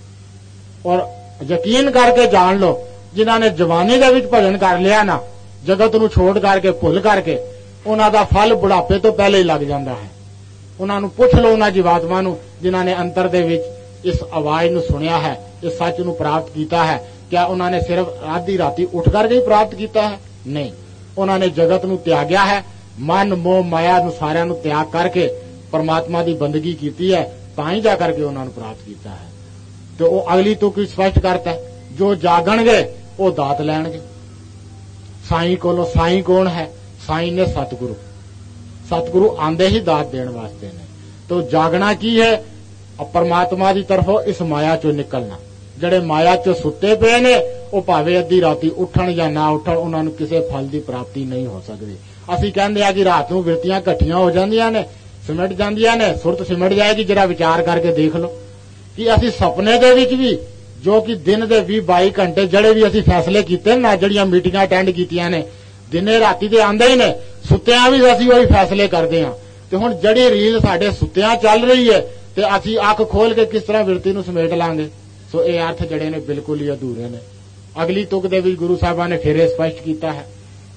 ਔਰ ਯਕੀਨ ਕਰਕੇ ਜਾਣ ਲਓ, ਜਿਨ੍ਹਾਂ ਨੇ ਜਵਾਨੀ ਦੇ ਵਿੱਚ ਭਜਨ ਕਰ ਲਿਆ ਨਾ, ਜਗਤ ਨੂੰ ਛੋੜ ਕਰਕੇ ਭੁੱਲ ਕਰਕੇ, ਉਹਨਾਂ ਦਾ ਫਲ ਬੁਢਾਪੇ ਤੋਂ ਪਹਿਲੇ ਹੀ ਲੱਗ ਜਾਂਦਾ ਹੈ। ਉਹਨਾਂ ਨੂੰ ਪੁੱਛ ਲਓ, ਉਹਨਾਂ ਜੀਵਾਤਮਾ ਨੂੰ ਜਿਨ੍ਹਾਂ ਨੇ ਅੰਤਰ ਦੇ ਵਿੱਚ ਇਸ ਆਵਾਜ਼ ਨੂੰ ਸੁਣਿਆ ਹੈ, ਇਸ ਸੱਚ ਨੂੰ ਪ੍ਰਾਪਤ ਕੀਤਾ ਹੈ, ਕਿਆ ਉਹਨਾਂ ਨੇ ਸਿਰਫ ਆधी ਰਾਤੀ ਉੱਠ ਕਰਕੇ ਹੀ ਪ੍ਰਾਪਤ ਕੀਤਾ ਹੈ? ਨਹੀਂ, ਉਹਨਾਂ ਨੇ ਜਗਤ ਨੂੰ ਤਿਆਗਿਆ ਹੈ, ਮਨ ਮੋਹ ਮਾਇਆ ਨੂੰ ਸਾਰਿਆਂ ਨੂੰ ਤਿਆਗ ਕਰਕੇ ਪਰਮਾਤਮਾ ਦੀ ਬੰਦਗੀ ਕੀਤੀ ਹੈ, ਤਾਂ ਹੀ ਜਾ ਕਰਕੇ ਉਹਨਾਂ ਨੂੰ ਪ੍ਰਾਪਤ ਕੀਤਾ ਹੈ। ਤੇ ਉਹ ਅਗਲੀ ਤੁਕ ਸਪਸ਼ਟ ਕਰਤਾ ਹੈ, ਜੋ ਜਾਗਣਗੇ ਉਹ ਦਾਤ ਲੈਣਗੇ। ਸਾਈਂ ਕੋਲੋਂ ਸਾਈਂ ਕੌਣ ਹੈ? ਸਾਈਂ ਨੇ ਸਤਿਗੁਰੂ। ਸਤਿਗੁਰੂ ਆਂਦੇ ਹੀ ਦਾਤ ਦੇਣ ਵਾਸਤੇ ਨੇ। तो जागना की है परमात्मा की तरफों इस माया चो निकलना। ਜਿਹੜੇ ਮਾਇਆ ਚ ਸੁੱਤੇ ਪਏ ਨੇ ਉਹ ਭਾਵੇਂ ਅੱਧੀ ਰਾਤੀ ਉੱਠਣ ਜਾਂ ਨਾ ਉੱਠਣ, ਉਹਨਾਂ ਨੂੰ ਕਿਸੇ ਫਲ ਦੀ ਪ੍ਰਾਪਤੀ ਨਹੀਂ ਹੋ ਸਕਦੀ। ਅਸੀਂ ਕਹਿੰਦੇ ਆ ਕਿ ਰਾਤ ਨੂੰ ਬਿਰਤੀਆਂ ਇਕੱਠੀਆਂ ਹੋ ਜਾਂਦੀਆਂ ਨੇ, ਸਿਮਟ ਜਾਂਦੀਆਂ ਨੇ, ਸੁਰਤ ਸਿਮਟ ਜਾਏਗੀ। ਜਰਾ ਵਿਚਾਰ ਕਰਕੇ ਦੇਖ ਲਓ ਕਿ ਅਸੀਂ ਸੁਪਨੇ ਦੇ ਵਿੱਚ ਵੀ, ਜੋ ਕਿ ਦਿਨ ਦੇ ਵੀਹ ਬਾਈ ਘੰਟੇ ਜਿਹੜੇ ਵੀ ਅਸੀਂ ਫੈਸਲੇ ਕੀਤੇ ਨਾ, ਜਿਹੜੀਆਂ ਮੀਟਿੰਗਾਂ ਅਟੈਂਡ ਕੀਤੀਆਂ ਨੇ, ਦਿਨੇ ਰਾਤੀ ਤੇ ਆਂਦੇ ਹੀ ਨੇ, ਸੁੱਤਿਆਂ ਵੀ ਅਸੀਂ ਉਹੀ ਫੈਸਲੇ ਕਰਦੇ ਹਾਂ। ਤੇ ਹੁਣ ਜਿਹੜੀ ਰੀਲ ਸਾਡੇ ਸੁੱਤਿਆਂ ਚੱਲ ਰਹੀ ਹੈ ਤੇ ਅਸੀਂ ਅੱਖ ਖੋਲ ਕੇ ਕਿਸ ਤਰ੍ਹਾਂ ਬਿਰਤੀ ਨੂੰ ਸਮੇਟ ਲਾਂਗੇ। ਸੋ ਇਹ ਅਰਥ ਜਿਹੜੇ ਨੇ ਬਿਲਕੁਲ ਹੀ ਅਧੂਰੇ ਨੇ। ਅਗਲੀ ਤੁਕ ਦੇ ਵਿੱਚ ਗੁਰੂ ਸਾਹਿਬਾਂ ਨੇ ਫਿਰ ਇਹ ਸਪਸ਼ਟ ਕੀਤਾ ਹੈ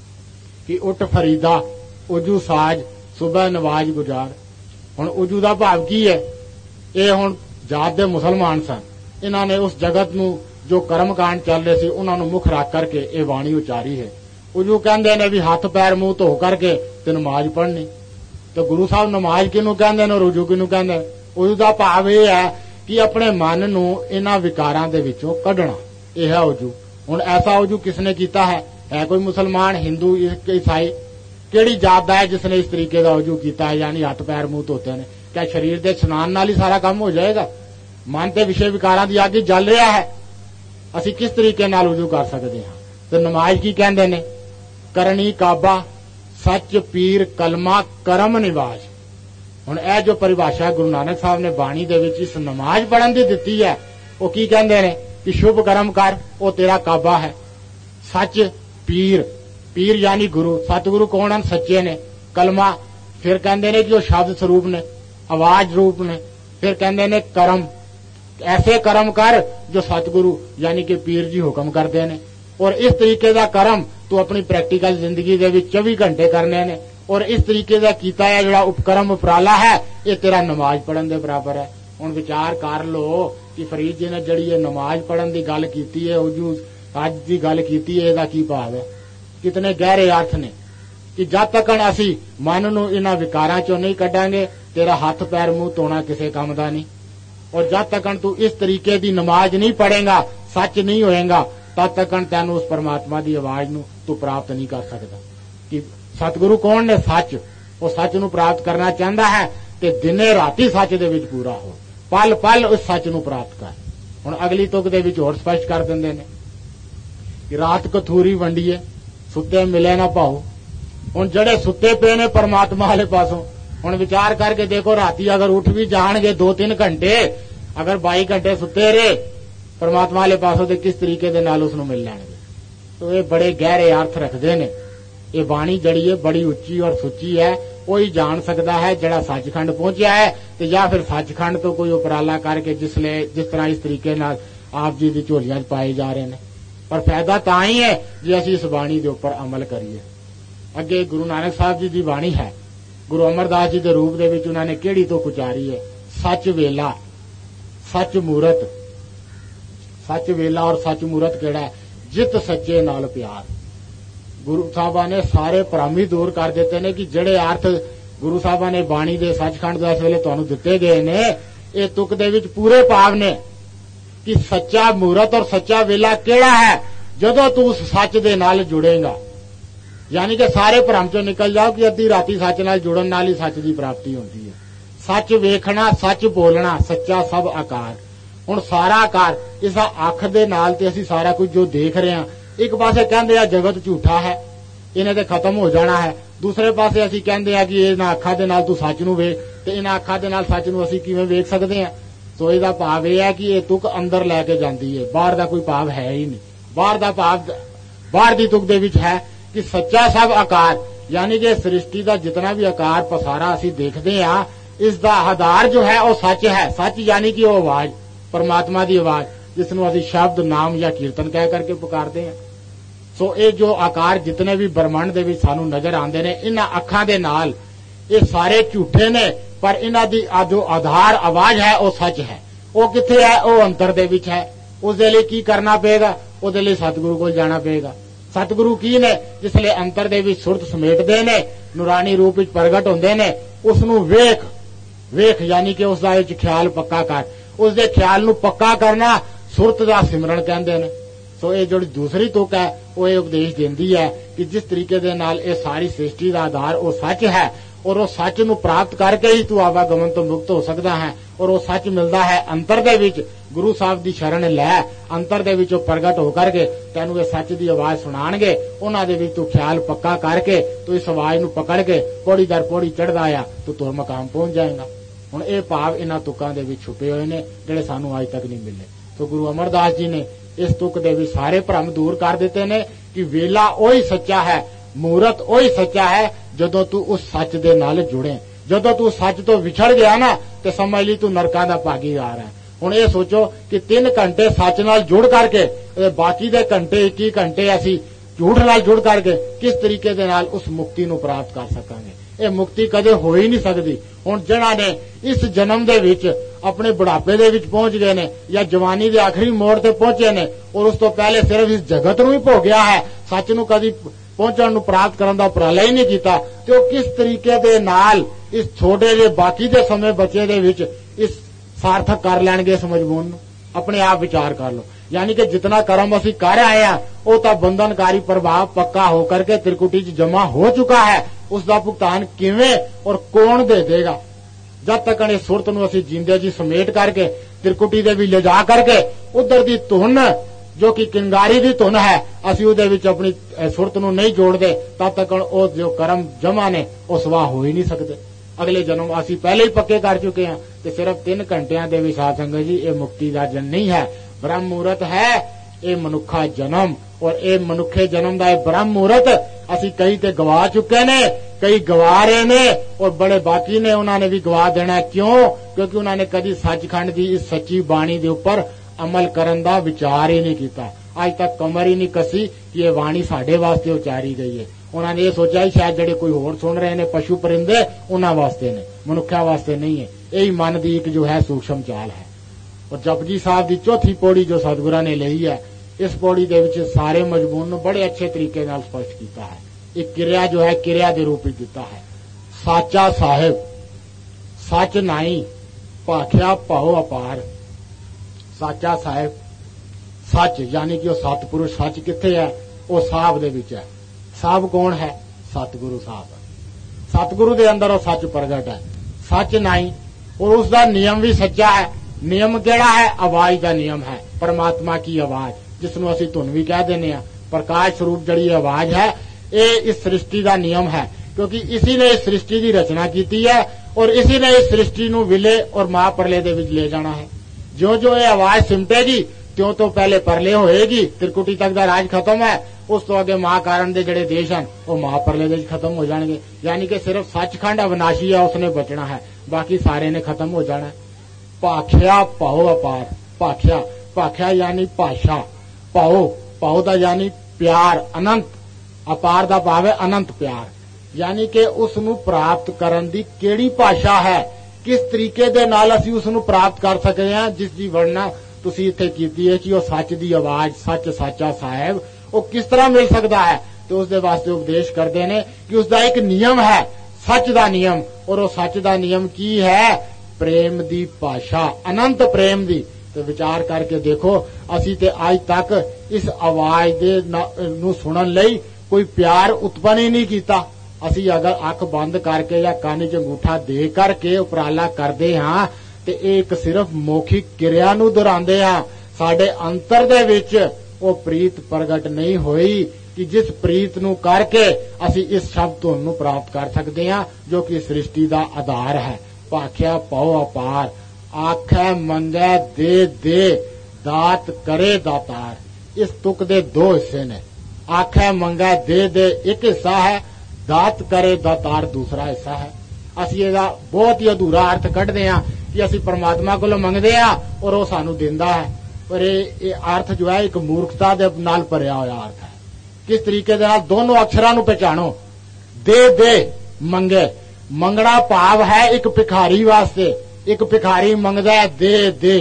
ਕਿ ਉੱਠ ਫਰੀਦਾ ਉਜੂ ਸਾਜ ਸੁਬਹ ਨਵਾਜ਼ ਗੁਜ਼ਾਰ। ਹੁਣ ਉਜੂ ਦਾ ਭਾਵ ਕੀ ਹੈ? ਇਹ ਹੁਣ ਜਾਤ ਦੇ ਮੁਸਲਮਾਨ ਸਨ, ਇਹਨਾਂ ਨੇ ਉਸ ਜਗਤ ਨੂੰ ਜੋ ਕਰਮਕਾਂਡ ਚੱਲ ਰਹੇ ਸੀ ਉਹਨਾਂ ਨੂੰ ਮੁੱਖ ਰੱਖ ਕਰਕੇ ਇਹ ਬਾਣੀ ਉਚਾਰੀ ਹੈ। ਉਜੂ ਕਹਿੰਦੇ ਨੇ ਵੀ ਹੱਥ ਪੈਰ ਮੂੰਹ ਧੋ ਕਰਕੇ ਤੇ ਨਮਾਜ਼ ਪੜ੍ਹਨੀ। ਤੇ ਗੁਰੂ ਸਾਹਿਬ ਨਮਾਜ਼ ਕਿਹਨੂੰ ਕਹਿੰਦੇ ਨੇ, ਰੁਜੂ ਕਿਹਨੂੰ ਕਹਿੰਦੇ? ਉਜੂ ਦਾ ਭਾਵ ਇਹ ਹੈ ਕਿ ਆਪਣੇ ਮਨ ਨੂੰ ਇਹਨਾਂ ਵਿਕਾਰਾਂ ਦੇ ਵਿੱਚੋਂ ਕੱਢਣਾ, ਇਹ ਹੈ ਉਜੂ। ਹੁਣ ਐਸਾ ਉਜੂ ਕਿਸਨੇ ਕੀਤਾ ਹੈ? ਹੈ ਕੋਈ ਮੁਸਲਮਾਨ, ਹਿੰਦੂ, ਈਸਾਈ, ਕਿਹੜੀ ਜਾਤ ਦਾ ਹੈ ਜਿਸਨੇ ਇਸ ਤਰੀਕੇ ਦਾ ਉਜੂ ਕੀਤਾ ਹੈ, ਯਾਨੀ ਹੱਥ ਪੈਰ ਮੂੰਹ ਧੋਤੇ ਨੇ? ਕਿਆ ਸਰੀਰ ਦੇ ਇਸ਼ਨਾਨ ਨਾਲ ਹੀ ਸਾਰਾ ਕੰਮ ਹੋ ਜਾਏਗਾ? ਮਨ ਤੇ ਵਿਸ਼ੇ ਵਿਕਾਰਾਂ ਦੀ ਅੱਗ ਜਲ ਰਿਹਾ ਹੈ, ਅਸੀਂ ਕਿਸ ਤਰੀਕੇ ਨਾਲ ਉਜੂ ਕਰ ਸਕਦੇ ਹਾਂ? ਤੇ ਨਮਾਜ਼ ਕੀ ਕਹਿੰਦੇ ਨੇ? ਕਰਨੀ ਕਾਬਾ ਸੱਚ ਪੀਰ ਕਲਮਾ ਕਰਮ ਨਿਵਾਜ। ਹੁਣ ਇਹ ਜੋ ਪਰਿਭਾਸ਼ਾ ਗੁਰੂ ਨਾਨਕ ਸਾਹਿਬ ਨੇ ਬਾਣੀ ਦੇ ਵਿੱਚ ਇਸ ਨਮਾਜ਼ ਪੜ੍ਹਨ ਦੀ ਦਿੱਤੀ ਹੈ, ਉਹ ਕੀ ਕਹਿੰਦੇ ਨੇ ਕਿ ਸ਼ੁਭ ਕਰਮ ਕਰ, ਉਹ ਤੇਰਾ ਕਾਬਾ ਹੈ। ਸੱਚ ਪੀਰ, ਪੀਰ ਯਾਨੀ ਗੁਰੂ, ਸਤਿਗੁਰੂ ਕੌਣ ਹਨ? ਸੱਚੇ ਨੇ। ਕਲਮਾ, ਫਿਰ ਕਹਿੰਦੇ ਨੇ ਕਿ ਉਹ ਸ਼ਬਦ ਸਰੂਪ ਨੇ, ਆਵਾਜ਼ ਰੂਪ ਨੇ। ਫਿਰ ਕਹਿੰਦੇ ਨੇ ਕਰਮ, ਐਸੇ ਕਰਮ ਕਰ ਜੋ ਸਤਿਗੁਰੂ ਯਾਨੀ ਕਿ ਪੀਰ ਜੀ ਹੁਕਮ ਕਰਦੇ ਨੇ। ਔਰ ਇਸ ਤਰੀਕੇ ਦਾ ਕਰਮ ਤੂੰ ਆਪਣੀ ਪ੍ਰੈਕਟੀਕਲ ਜ਼ਿੰਦਗੀ ਦੇ ਵਿੱਚ ਚੌਵੀ ਘੰਟੇ ਕਰਨੇ ਨੇ। ਔਰ ਇਸ ਤਰੀਕੇ ਦਾ ਕੀਤਾ ਹੈ ਜਿਹੜਾ ਉਪਕਰਮ ਉਪਰਾਲਾ ਹੈ, ਇਹ ਤੇਰਾ ਨਮਾਜ਼ ਪੜ੍ਹਨ ਦੇ ਬਰਾਬਰ ਹੈ। ਹੁਣ ਵਿਚਾਰ ਕਰ ਲਓ ਕਿ ਫਰੀਦ ਜੀ ਨੇ ਜਿਹੜੀ ਇਹ ਨਮਾਜ਼ ਪੜ੍ਹਨ ਦੀ ਗੱਲ ਕੀਤੀ ਹੈ, ਉਜੂ ਅੱਜ ਦੀ ਗੱਲ ਕੀਤੀ ਹੈ, ਇਹਦਾ ਕੀ ਭਾਵ ਹੈ? ਕਿਤਨੇ ਗਹਿਰੇ ਅਰਥ ਨੇ ਕਿ ਜਦ ਤੱਕ ਅਸੀਂ ਮਨ ਨੂੰ ਇਹਨਾਂ ਵਿਕਾਰਾਂ ਚੋਂ ਨਹੀਂ ਕੱਢਾਂਗੇ, ਤੇਰਾ ਹੱਥ ਪੈਰ ਮੂੰਹ ਧੋਣਾ ਕਿਸੇ ਕੰਮ ਦਾ ਨਹੀਂ। ਔਰ ਜਦ ਤੱਕ ਤੂੰ ਇਸ ਤਰੀਕੇ ਦੀ ਨਮਾਜ਼ ਨਹੀਂ ਪੜ੍ਹੇਗਾ, ਸੱਚ ਨਹੀਂ ਹੋਏਗਾ, ਤਦ ਤੱਕ ਤੈਨੂੰ ਉਸ ਪਰਮਾਤਮਾ ਦੀ ਆਵਾਜ਼ ਨੂੰ ਤੂੰ ਪ੍ਰਾਪਤ ਨਹੀਂ ਕਰ ਸਕਦਾ। ਕਿ ਸਤਿਗੁਰੂ ਕੌਣ ਨੇ? ਸੱਚ। ਉਹ ਸੱਚ ਨੂੰ ਪ੍ਰਾਪਤ ਕਰਨਾ ਚਾਹੁੰਦਾ ਹੈ ਤੇ ਦਿਨੇ ਰਾਤੀ ਸੱਚ ਦੇ ਵਿੱਚ ਪੂਰਾ ਹੋ, ਪਲ ਪਲ ਉਸ ਸੱਚ ਨੂੰ ਪ੍ਰਾਪਤ ਕਰ। ਹੁਣ ਅਗਲੀ ਤੁਕ ਦੇ ਵਿੱਚ ਹੋਰ ਸਪਸ਼ਟ ਕਰ ਦਿੰਦੇ ਨੇ ਕਿ ਰਾਤ ਕਥੂਰੀ ਵੰਡੀਏ ਸੁੱਤੇ ਮਿਲੇ ਨਾ ਭਾਉ। ਹੁਣ ਜਿਹੜੇ ਸੁੱਤੇ ਪਏ ਨੇ ਪਰਮਾਤਮਾ ਵਾਲੇ ਪਾਸੋਂ, ਹੁਣ ਵਿਚਾਰ ਕਰਕੇ ਦੇਖੋ, ਰਾਤੀ ਅਗਰ ਉੱਠ ਵੀ ਜਾਣਗੇ ਦੋ ਤਿੰਨ ਘੰਟੇ, ਅਗਰ ਬਾਈ ਘੰਟੇ ਸੁੱਤੇ ਰਹੇ ਪਰਮਾਤਮਾ ਵਾਲੇ ਪਾਸੋਂ, ਤੇ ਕਿਸ ਤਰੀਕੇ ਦੇ ਨਾਲ ਉਸ ਨੂੰ ਮਿਲ ਲੈਣਗੇ। ਤੋ ਇਹ ਬੜੇ ਗਹਿਰੇ ਅਰਥ ਰੱਖਦੇ ਨੇ। ਇਹ ਬਾਣੀ ਜਿਹੜੀ ਹੈ ਬੜੀ ਉੱਚੀ ਔਰ ਸੁੱਚੀ ਹੈ। ਉਹੀ ਜਾਣ ਸਕਦਾ ਹੈ ਜਿਹੜਾ ਸੱਚਖੰਡ ਪਹੁੰਚਿਆ ਹੈ, ਤੇ ਜਾਂ ਫਿਰ ਸੱਚਖੰਡ ਤੋਂ ਕੋਈ ਉਪਰਾਲਾ ਕਰਕੇ ਜਿਸਲੇ ਜਿਸ ਤਰ੍ਹਾਂ ਇਸ ਤਰੀਕੇ ਨਾਲ ਆਪ ਜੀ ਦੀ ਝੋਲੀਆਂ 'ਚ ਪਾਏ ਜਾ ਰਹੇ ਨੇ। ਪਰ ਫਾਇਦਾ ਤਾਂ ਹੀ ਹੈ ਜੇ ਅਸੀਂ ਇਸ ਬਾਣੀ ਦੇ ਉੱਪਰ ਅਮਲ ਕਰੀਏ। ਅੱਗੇ ਗੁਰੂ ਨਾਨਕ ਸਾਹਿਬ ਜੀ ਦੀ ਬਾਣੀ ਹੈ, ਗੁਰੂ ਅਮਰਦਾਸ ਜੀ ਦੇ ਰੂਪ ਦੇ ਵਿੱਚ ਉਹਨਾਂ ਨੇ ਕਿਹੜੀ ਤੋਂ ਉਚਾਰੀ ਹੈ? ਸੱਚ ਵੇਲਾ, ਸੱਚ ਮੂਰਤ। ਸੱਚ ਵੇਲਾ ਔਰ ਸੱਚ ਮੂਰਤ ਕਿਹੜਾ ਹੈ? ਜਿਤ ਸੱਚੇ ਨਾਲ ਪਿਆਰ। ਗੁਰੂ ਸਾਹਿਬਾਂ ਨੇ ਸਾਰੇ ਭਰਮ ਹੀ ਦੂਰ ਕਰ ਦਿੱਤੇ ਨੇ ਕਿ ਜਿਹੜੇ ਅਰਥ ਗੁਰੂ ਸਾਹਿਬਾਂ ਨੇ ਬਾਣੀ ਦੇ ਸੱਚਖੰਡ ਦੇ ਇਸ ਵੇਲੇ ਤੁਹਾਨੂੰ ਦਿੱਤੇ ਗਏ ਨੇ, ਇਹ ਤੁਕ ਦੇ ਵਿੱਚ ਪੂਰੇ ਭਾਵ ਨੇ ਕਿ ਸੱਚਾ ਮੂਰਤ ਔਰ ਸੱਚਾ ਵੇਲਾ ਕਿਹੜਾ ਹੈ? ਜਦੋਂ ਤੂੰ ਉਸ ਸੱਚ ਦੇ ਨਾਲ ਜੁੜੇਗਾ, ਯਾਨੀ ਕਿ ਸਾਰੇ ਭਰਮ ਚੋਂ ਨਿਕਲ ਜਾਓ ਕਿ ਅੱਧੀ ਰਾਤੀ ਸੱਚ ਨਾਲ ਜੁੜਨ ਨਾਲ ਹੀ ਸੱਚ ਦੀ ਪ੍ਰਾਪਤੀ ਹੁੰਦੀ ਹੈ। ਸੱਚ ਵੇਖਣਾ, ਸੱਚ ਬੋਲਣਾ, ਸੱਚਾ ਸਭ ਆਕਾਰ। ਹੁਣ ਸਾਰਾ ਆਕਾਰ ਇਸ ਅੱਖ ਦੇ ਨਾਲ ਤੇ ਅਸੀਂ ਸਾਰਾ ਕੁਝ ਜੋ ਦੇਖ ਰਹੇ ਹਾਂ, ਇੱਕ ਪਾਸੇ ਕਹਿੰਦੇ ਆ ਜਗਤ ਝੂਠਾ ਹੈ, ਇਹਨੇ ਤੇ ਖਤਮ ਹੋ ਜਾਣਾ ਹੈ। ਦੂਸਰੇ ਪਾਸੇ ਅਸੀਂ ਕਹਿੰਦੇ ਆ ਕਿ ਇਹਨਾਂ ਅੱਖਾਂ ਦੇ ਨਾਲ ਤੂੰ ਸੱਚ ਨੂੰ ਵੇਖ, ਤੇ ਇਹਨਾਂ ਅੱਖਾਂ ਦੇ ਨਾਲ ਸੱਚ ਨੂੰ ਅਸੀਂ ਕਿਵੇਂ ਵੇਖ ਸਕਦੇ ਹਾਂ? ਸੋ ਇਹਦਾ ਭਾਵ ਇਹ ਹੈ ਕਿ ਇਹ ਤੁਕ ਅੰਦਰ ਲੈ ਕੇ ਜਾਂਦੀ ਹੈ, ਬਾਹਰ ਦਾ ਕੋਈ ਭਾਵ ਹੈ ਹੀ ਨਹੀਂ। ਬਾਹਰ ਦਾ ਭਾਵ ਬਾਹਰ ਦੀ ਤੁਕ ਦੇ ਵਿੱਚ ਹੈ ਕਿ ਸੱਚਾ ਸਭ ਆਕਾਰ, ਯਾਨੀ ਕਿ ਸ੍ਰਿਸ਼ਟੀ ਦਾ ਜਿਤਨਾ ਵੀ ਆਕਾਰ ਪਸਾਰਾ ਅਸੀਂ ਦੇਖਦੇ ਹਾਂ, ਇਸ ਦਾ ਆਧਾਰ ਜੋ ਹੈ ਉਹ ਸੱਚ ਹੈ। ਸੱਚ ਯਾਨੀ ਕਿ ਉਹ ਆਵਾਜ਼, ਪਰਮਾਤਮਾ ਦੀ ਆਵਾਜ਼, ਜਿਸ ਨੂੰ ਅਸੀਂ ਸ਼ਬਦ, ਨਾਮ ਜਾਂ ਕੀਰਤਨ ਕਹਿ ਕਰਕੇ ਪੁਕਾਰਦੇ ਹਾਂ। ਸੋ ਇਹ ਜੋ ਆਕਾਰ ਜਿਤਨੇ ਵੀ ਬ੍ਰਹਮੰਡ ਦੇ ਵਿੱਚ ਸਾਨੂੰ ਨਜ਼ਰ ਆਉਂਦੇ ਨੇ, ਇਹਨਾਂ ਅੱਖਾਂ ਦੇ ਨਾਲ ਇਹ ਸਾਰੇ ਝੂਠੇ ਨੇ, ਪਰ ਇਹਨਾਂ ਦੀ ਜੋ ਆਧਾਰ ਆਵਾਜ਼ ਹੈ ਉਹ ਸੱਚ ਹੈ। ਉਹ ਕਿੱਥੇ ਹੈ? ਉਹ ਅੰਤਰ ਦੇ ਵਿੱਚ ਹੈ। ਉਸ ਦੇ ਲਈ ਕੀ ਕਰਨਾ ਪਏਗਾ? ਉਹਦੇ ਲਈ ਸਤਿਗੁਰੂ ਕੋਲ ਜਾਣਾ ਪਏਗਾ। ਸਤਿਗੁਰੂ ਕੀ ਨੇ? ਜਿਸ ਲਈ ਅੰਤਰ ਦੇ ਵਿੱਚ ਸੁਰਤ ਸਮੇਟਦੇ ਨੇ, ਨੂਰਾਨੀ ਰੂਪ ਵਿੱਚ ਪ੍ਰਗਟ ਹੁੰਦੇ ਨੇ। ਉਸ ਨੂੰ ਵੇਖ, ਵੇਖ ਯਾਨੀ ਕਿ ਉਸ ਦਾ ਇਹ ਖਿਆਲ ਪੱਕਾ ਕਰ। ਉਸ ਦੇ ਖਿਆਲ ਨੂੰ ਪੱਕਾ ਕਰਨਾ ਸੁਰਤ ਦਾ ਸਿਮਰਨ ਕਹਿੰਦੇ ਨੇ। ਸੋ ਇਹ ਜਿਹੜੀ ਦੂਸਰੀ ਤੁਕ ਹੈ ਉਹ ਇਹ ਉਪਦੇਸ਼ ਦਿੰਦੀ ਹੈ ਕਿ ਜਿਸ ਤਰੀਕੇ ਦੇ ਨਾਲ ਇਹ ਸਾਰੀ ਸ੍ਰਿਸ਼ਟੀ ਦਾ ਆਧਾਰ ਉਹ ਸੱਚ ਹੈ, ਔਰ ਉਹ ਸੱਚ ਨੂੰ ਪ੍ਰਾਪਤ ਕਰਕੇ ਹੀ ਤੂੰ ਆਵਾਗਮਨ ਤੋਂ ਮੁਕਤ ਹੋ ਸਕਦਾ ਹੈ। ਔਰ ਉਹ ਸੱਚ ਮਿਲਦਾ ਹੈ ਅੰਤਰ ਦੇ ਵਿੱਚ। ਗੁਰੂ ਸਾਹਿਬ ਦੀ ਸ਼ਰਨ ਲੈ, ਅੰਤਰ ਦੇ ਵਿੱਚ ਉਹ ਪ੍ਰਗਟ ਹੋ ਕਰਕੇ ਤੈਨੂੰ ਇਹ ਸੱਚ ਦੀ ਆਵਾਜ਼ ਸੁਣਾਣਗੇ। ਉਹਨਾਂ ਦੇ ਵਿੱਚ ਤੂੰ ਖਿਆਲ ਪੱਕਾ ਕਰਕੇ ਤੂੰ ਇਸ ਆਵਾਜ਼ ਨੂੰ ਪਕੜ ਕੇ ਪੌੜੀ ਦਰ ਪੌੜੀ ਚੜ੍ਹਦਾ ਆ, ਤੂੰ ਤੁਰ ਮਕਾਮ ਪਹੁੰਚ ਜਾਏਗਾ। ਹੁਣ ਇਹ ਭਾਵ ਇਹਨਾਂ ਤੁਕਾਂ ਦੇ ਵਿੱਚ ਛੁਪੇ ਹੋਏ ਨੇ ਜਿਹੜੇ ਸਾਨੂੰ ਅੱਜ ਤੱਕ ਨਹੀਂ ਮਿਲੇ। ਸੋ ਗੁਰੂ ਅਮਰਦਾਸ ਜੀ ਨੇ ਇਸ ਤੁਕ ਦੇ ਵਿੱਚ ਸਾਰੇ ਭਰਮ ਦੂਰ ਕਰ ਦਿੱਤੇ ਨੇ ਕਿ ਵੇਲਾ ਉਹੀ ਸੱਚਾ ਹੈ, ਮੂਰਤ ਉਹੀ ਸੱਚਾ ਹੈ ਜਦੋਂ ਤੂੰ ਉਸ ਸੱਚ ਦੇ ਨਾਲ ਜੁੜੇ। ਜਦੋਂ ਤੂੰ ਸੱਚ ਤੋਂ ਵਿਛੜ ਗਿਆ ਨਾ ਤੇ ਸਮਝ ਲਈ ਤੂੰ ਨਰਕਾਂ ਦਾ ਭਾਗੀਦਾਰ ਹੈ। ਹੁਣ ਇਹ ਸੋਚੋ ਕਿ ਤਿੰਨ ਘੰਟੇ ਸੱਚ ਨਾਲ ਜੁੜ ਕਰਕੇ ਬਾਕੀ ਦੇ ਘੰਟੇ ਇੱਕੀ ਘੰਟੇ ਅਸੀਂ ਝੂਠ ਨਾਲ ਜੁੜ ਕਰਕੇ ਕਿਸ ਤਰੀਕੇ ਦੇ ਨਾਲ ਉਸ ਮੁਕਤੀ ਨੂੰ ਪ੍ਰਾਪਤ ਕਰ ਸਕਾਂਗੇ? ਇਹ ਮੁਕਤੀ ਕਦੇ ਹੋ ਹੀ ਨਹੀਂ ਸਕਦੀ। ਹੁਣ ਜਿਹਨਾਂ ਨੇ ਇਸ ਜਨਮ ਦੇ ਵਿੱਚ ਆਪਣੇ ਬੁਢਾਪੇ ਦੇ ਵਿੱਚ ਪਹੁੰਚ ਗਏ ਨੇ ਜਾਂ ਜਵਾਨੀ ਦੇ ਆਖਰੀ ਮੋੜ ਤੇ ਪਹੁੰਚੇ ਨੇ, ਔਰ ਉਸ ਤੋਂ ਪਹਿਲੇ ਸਿਰਫ ਇਸ ਜਗਤ ਨੂੰ ਹੀ ਭੋਗਿਆ ਹੈ, ਸੱਚ ਨੂੰ ਕਦੀ ਪਹੁੰਚਣ ਨੂੰ ਪ੍ਰਾਪਤ ਕਰਨ ਦਾ ਉਪਰਾਲਾ ਹੀ ਨਹੀਂ ਕੀਤਾ, ਤੇ ਉਹ ਕਿਸ ਤਰੀਕੇ ਦੇ ਨਾਲ ਇਸ ਛੋਟੇ ਜਿਹੇ ਬਾਕੀ ਦੇ ਸਮੇਂ ਬਚੇ ਦੇ ਵਿੱਚ ਇਸ ਸਾਰਥਕ ਕਰ ਲੈਣਗੇ ਇਸ ਮਜਮੂਨ ਨੂੰ? ਆਪਣੇ ਆਪ ਵਿਚਾਰ ਕਰ ਲਓ। ਯਾਨੀ ਕਿ ਜਿਤਨਾ ਕਰਮ ਅਸੀਂ ਕਰ ਆਏ ਆ ਉਹ ਤਾਂ ਬੰਧਨਕਾਰੀ ਪ੍ਰਭਾਵ ਪੱਕਾ ਹੋ ਕਰਕੇ ਤਿਰਕੁਟੀ 'ਚ ਜਮਾ ਹੋ ਚੁੱਕਾ ਹੈ। ਉਸ ਦਾ ਭੁਗਤਾਨ ਕਿਵੇਂ ਔਰ ਕੌਣ ਦੇ ਦੇਗਾ? ਜਦ ਤੱਕ ਇਹ ਸੁਰਤ ਨੂੰ ਅਸੀਂ ਜਿੰਦੇ ਜੀ ਸਮੇਟ ਕਰਕੇ ਤਿਰਕੁਟੀ ਦੇ ਵੀ ਲਿਜਾ ਕਰਕੇ ਉਧਰ ਦੀ ਧੁਨ ਜੋ ਕਿ ਕਿੰਗਾਰੀ ਦੀ ਧੁਨ ਹੈ, ਅਸੀਂ ਉਹਦੇ ਵਿੱਚ ਆਪਣੀ ਸੁਰਤ ਨੂੰ ਨਹੀਂ ਜੋੜਦੇ, ਤਦ ਤੱਕ ਉਹ ਜੋ ਕਰਮ ਜਮਾ ਨੇ ਉਹ ਸਵਾਹ ਹੋ ਹੀ ਨਹੀਂ ਸਕਦੇ। ਅਗਲੇ ਜਨਮ ਅਸੀਂ ਪਹਿਲੇ ਹੀ ਪੱਕੇ ਕਰ ਚੁੱਕੇ ਹਾਂ। ਤੇ ਸਿਰਫ ਤਿੰਨ ਘੰਟਿਆਂ ਦੇ ਵਿੱਚ ਸਾਧ ਸੰਗਤ ਜੀ ਇਹ ਮੁਕਤੀ ਦਾ ਜਨ ਨਹੀਂ ਹੈ, ਬ੍ਰਹਮ ਮੂਰਤ ਹੈ ਇਹ ਮਨੁੱਖਾ ਜਨਮ। ਔਰ ਇਹ ਮਨੁੱਖੇ ਜਨਮ ਦਾ ਇਹ ਬ੍ਰਹਮ ਮੂਰਤ ਅਸੀਂ ਕਈ ਤੇ ਗਵਾ ਚੁੱਕੇ ਨੇ, ਕਈ ਗਵਾ ਰਹੇ ਨੇ, ਔਰ ਬੜੇ ਬਾਕੀ ਨੇ ਉਹਨਾਂ ਨੇ ਵੀ ਗਵਾ ਦੇਣਾ। ਕਿਉਂ? ਕਿਉਂਕਿ ਉਹਨਾਂ ਨੇ ਕਦੀ ਸੱਚਖੰਡ ਦੀ ਇਸ ਸੱਚੀ ਬਾਣੀ ਦੇ ਉੱਪਰ ਅਮਲ ਕਰਨ ਦਾ ਵਿਚਾਰ ਹੀ ਨਹੀਂ ਕੀਤਾ। ਅੱਜ ਤੱਕ ਕਮਰ ਹੀ ਨਹੀਂ ਕੱਸੀ ਕਿ ਇਹ ਬਾਣੀ ਸਾਡੇ ਵਾਸਤੇ ਉਚਾਰੀ ਗਈ ਹੈ। ਉਹਨਾਂ ਨੇ ਇਹ ਸੋਚਿਆ ਹੀ ਸ਼ਾਇਦ ਜਿਹੜੇ ਕੋਈ ਹੋਰ ਸੁਣ ਰਹੇ ਨੇ ਪਸ਼ੂ ਪਰਿੰਦੇ ਉਹਨਾਂ ਵਾਸਤੇ ਨੇ, ਮਨੁੱਖਾਂ ਵਾਸਤੇ ਨਹੀਂ ਹੈ। ਇਹੀ ਮਨ ਦੀ ਇੱਕ ਜੋ ਹੈ ਸੂਖਸ਼ਮ ਚਾਲ ਹੈ। ਔਰ ਜਪਜੀ ਸਾਹਿਬ ਦੀ ਚੌਥੀ ਪੌੜੀ ਜੋ ਸਤਿਗੁਰਾਂ ਨੇ ਲਈ ਹੈ, ਇਸ ਪੌੜੀ ਦੇ ਵਿੱਚ ਸਾਰੇ ਮਜ਼ਮੂਨ ਨੂੰ ਬੜੇ ਅੱਛੇ ਤਰੀਕੇ ਨਾਲ ਸਪਸ਼ਟ ਕੀਤਾ ਹੈ। ਇੱਕ ਕਿਰਿਆ ਜੋ ਹੈ ਕਿਰਿਆ ਦੇ ਰੂਪ ਵਿੱਚ ਦਿੱਤਾ ਹੈ। ਸਾਚਾ ਸਾਹਿਬ, ਸੱਚ ਨਾਈ ਭਾਖਿਆ ਭਾਉ ਅਪਾਰ। ਸਾਚਾ ਸਾਹਿਬ, ਸੱਚ ਯਾਨੀ ਕਿ ਉਹ ਸਤਿਪੁਰਸ਼। ਸੱਚ ਕਿੱਥੇ ਹੈ? ਉਹ ਸਾਹਿਬ ਦੇ ਵਿੱਚ ਹੈ। ਸਾਹਿਬ ਕੌਣ ਹੈ? ਸਤਿਗੁਰੂ ਸਾਹਿਬ। ਸਤਿਗੁਰੂ ਦੇ ਅੰਦਰ ਉਹ ਸੱਚ ਪ੍ਰਗਟ ਹੈ, ਸੱਚ ਨਹੀਂ, और उसका नियम भी सच्चा है। नियम केड़ा है? आवाज का नियम है, परमात्मा की आवाज, जिसनों असीं धुन भी कह देने आ। प्रकाश स्वरूप जड़ी आवाज है, ये इस सृष्टि का नियम है, क्योंकि इसी ने इस सृष्टि की रचना की है और इसी ने इस सृष्टि नूं विले और महाप्रलय दे विच ले जाना है। जो जो ये आवाज सिमटेगी त्यों तो पहले परले होएगी, त्रिकुटी तक का राज खत्म है, उस तो अगे महाकारण दे जड़े देश हैं वो महाप्रलय दे खत्म हो जाएंगे। यानी कि सिर्फ सचखंड अविनाशी है, उसने बचना है, बाकी सारे ने खत्म हो जाना है। भाख्या पाओ अपार। भाख्या भाख्या यानी भाषा, पाओ पाओ दा यानी प्यार अनंत, अपार दा भाव है अनंत प्यार। यानी कि उसनू प्राप्त करन दी केड़ी भाषा है, किस तरीके दे नाल असीं उसनू प्राप्त कर सकते हैं, जिस दी वर्णना तुसीं इत्थे कीती है कि वो सच दी आवाज, सच साचा साहिब, वो किस तरह मिल सकता है। तो उसदे वास्ते उपदेश करते हैं कि उसका एक नियम है, सच दा नियम, और वो सच दा नियम की है? प्रेम दी भाषा, अनंत प्रेम दी। तो विचार करके देखो, असी ते आज तक इस आवाज दे नू सुनन लई कोई प्यार उत्पन्न ही नहीं कीता। असी अगर अख बंद करके या कान च अंगूठा दे करके उपराला करते हाँ ते एक सिर्फ मौखिक क्रिया नू दोहरांदे हाँ, साडे अंतर दे विच वो प्रीत प्रगट नहीं होई कि जिस प्रीत नू करके असी इस शब्द धुन नू प्राप्त कर सकते हैं, जो कि सृष्टि का आधार है। भाख्या पाओ अपार, आखै मंगै दे दे, दात करे दातार। इस तुक दे दो हिस्से ने, आखै मंगै दे दे एक हिस्सा है, दात करे दातार दूसरा हिस्सा है। असी इहदा बहुत ही अधूरा अर्थ कढदे हां कि असी परमात्मा कोलों मंगदे हां और वो सानू दिंदा है, पर ये अर्थ जो है एक मूर्खता दे नाल भरिया होया अर्थ है। किस तरीके दे नाल दोनों अक्षरां नू पहचानो। दे दे मंगे, मंगना भाव है एक भिखारी वास्ते, एक भिखारी मंगदा है दे दे।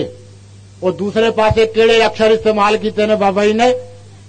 और दूसरे पासे केड़े अक्षर इस्तेमाल कीते ने बाबा जी ने?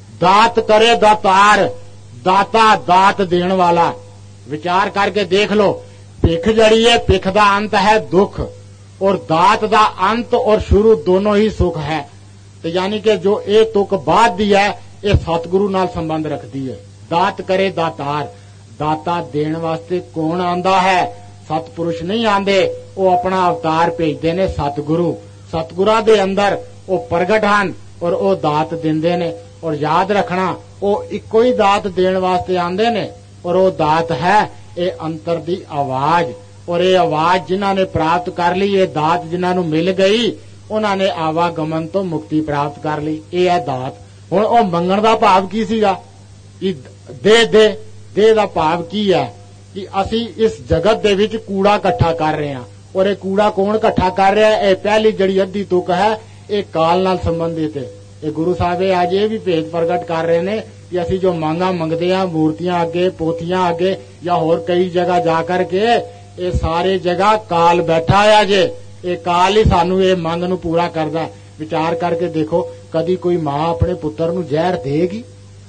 दात करे दातार, दाता दात देण वाला। विचार करके देख लो, भिख जड़ी है, भिख दा अंत है दुख, और दात दा अंत और शुरू दोनों ही सुख है। तो यानी कि जो ये तुक बाद दी है, ये सतगुरु नाल संबंध रखती है। दात करे दातार, दाता देण वास्ते कौन आंदा है? सतपुरुष नहीं आंदे, वो अपना अवतार भेजते ने सतगुरु। सतगुरां दे अंदर वो प्रगट हन और वो दात दिंदे ने। और याद रखना, वो इको ही दात देण वास्ते आंदे ने, और वो दात है ये अंतर दी आवाज। और ये आवाज जिन्हां ने प्राप्त कर ली, ये दात जिन्हां नूं मिल गई, उन्हां ने आवागमन तो मुक्ति प्राप्त कर ली। ये है दात। हुण ओ मंगण दा भाव की सीगा? कि दे दे दे दा भाव की है कि असी इस जगत दे विच कूड़ा इकट्ठा कर रहे हैं, और ये कूड़ा कौन इकट्ठा कर रहा है? ये पहली जड़ी अद्धी तुक है, ये काल नाल संबंधित है। ये गुरु साहब आज ये भी भेद प्रगट कर रहे ने कि असी जो मांगा मंगते हैं, मूर्तियां अगे, पोथियां अगे, या होर कई जगह जा करके, ये सारे जगह काल बैठा है जे, ये काल ही सानू ये मंग नू पूरा करदा। विचार करके देखो, कदी कोई मां अपने पुत्र नू जहर देगी?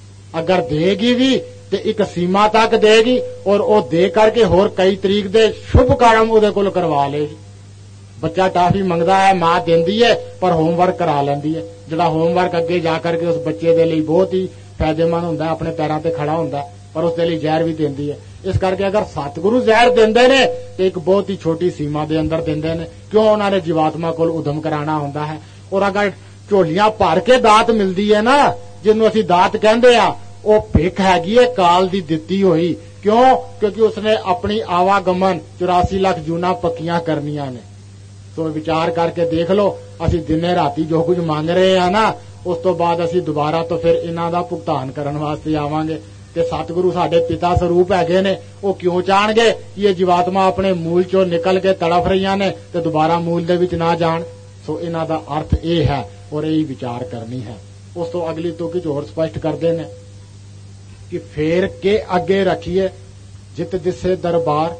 अगर देगी भी ते एक सीमा तक देगी, और वो दे करके होर कई तरीक दे शुभ काम उहदे कोल करवा लेगी। बच्चा टाफी मंगदा है, मां देंदी है, पर होमवर्क करा लैंदी है, जिहड़ा होमवर्क अगे जा करके उस बच्चे दे लई बहुत ही फायदेमंद हुंदा, अपने पैरां ते खड़ा हुंदा, पर उसदे लई जहर भी देंदी है। इस करके अगर सतगुरु जहर देंदे ने ते एक बहुत ही छोटी सीमा दे अंदर देंदे ने, क्यों? उन्हां ने जीवात्मा कोल उदम कराना हुंदा है। और अगर झोलियां भर के दात मिलदी है ना, जिन्नू असीं दात कहंदे आ, वो भिख हैगी है काल दी दित्ती होई। क्यों? क्योंकि उसने अपनी आवागमन चौरासी लाख जूना पक्कियां करनियां ने। तो विचार करके देख लो, असी दिने राती जो कुछ मांग रहे हैं ना, उस तो बाद असी दोबारा तो फिर इन्हां दा भुगतान करन वास्ते आवांगे। ते सतगुरु साडे पिता स्वरूप हैगे ने, वो क्यों चाहणगे कि ये जीवात्मा अपने मूल चों निकल के तड़फ रहीआं ने ते दोबारा मूल दे विच ना जाण। सो इन्हां दा अर्थ ये है, और यही विचार करनी है। उस तो अगली तो कुछ होर स्पष्ट करदे ने कि फेर के अगे रखिए जित दिसे दरबार।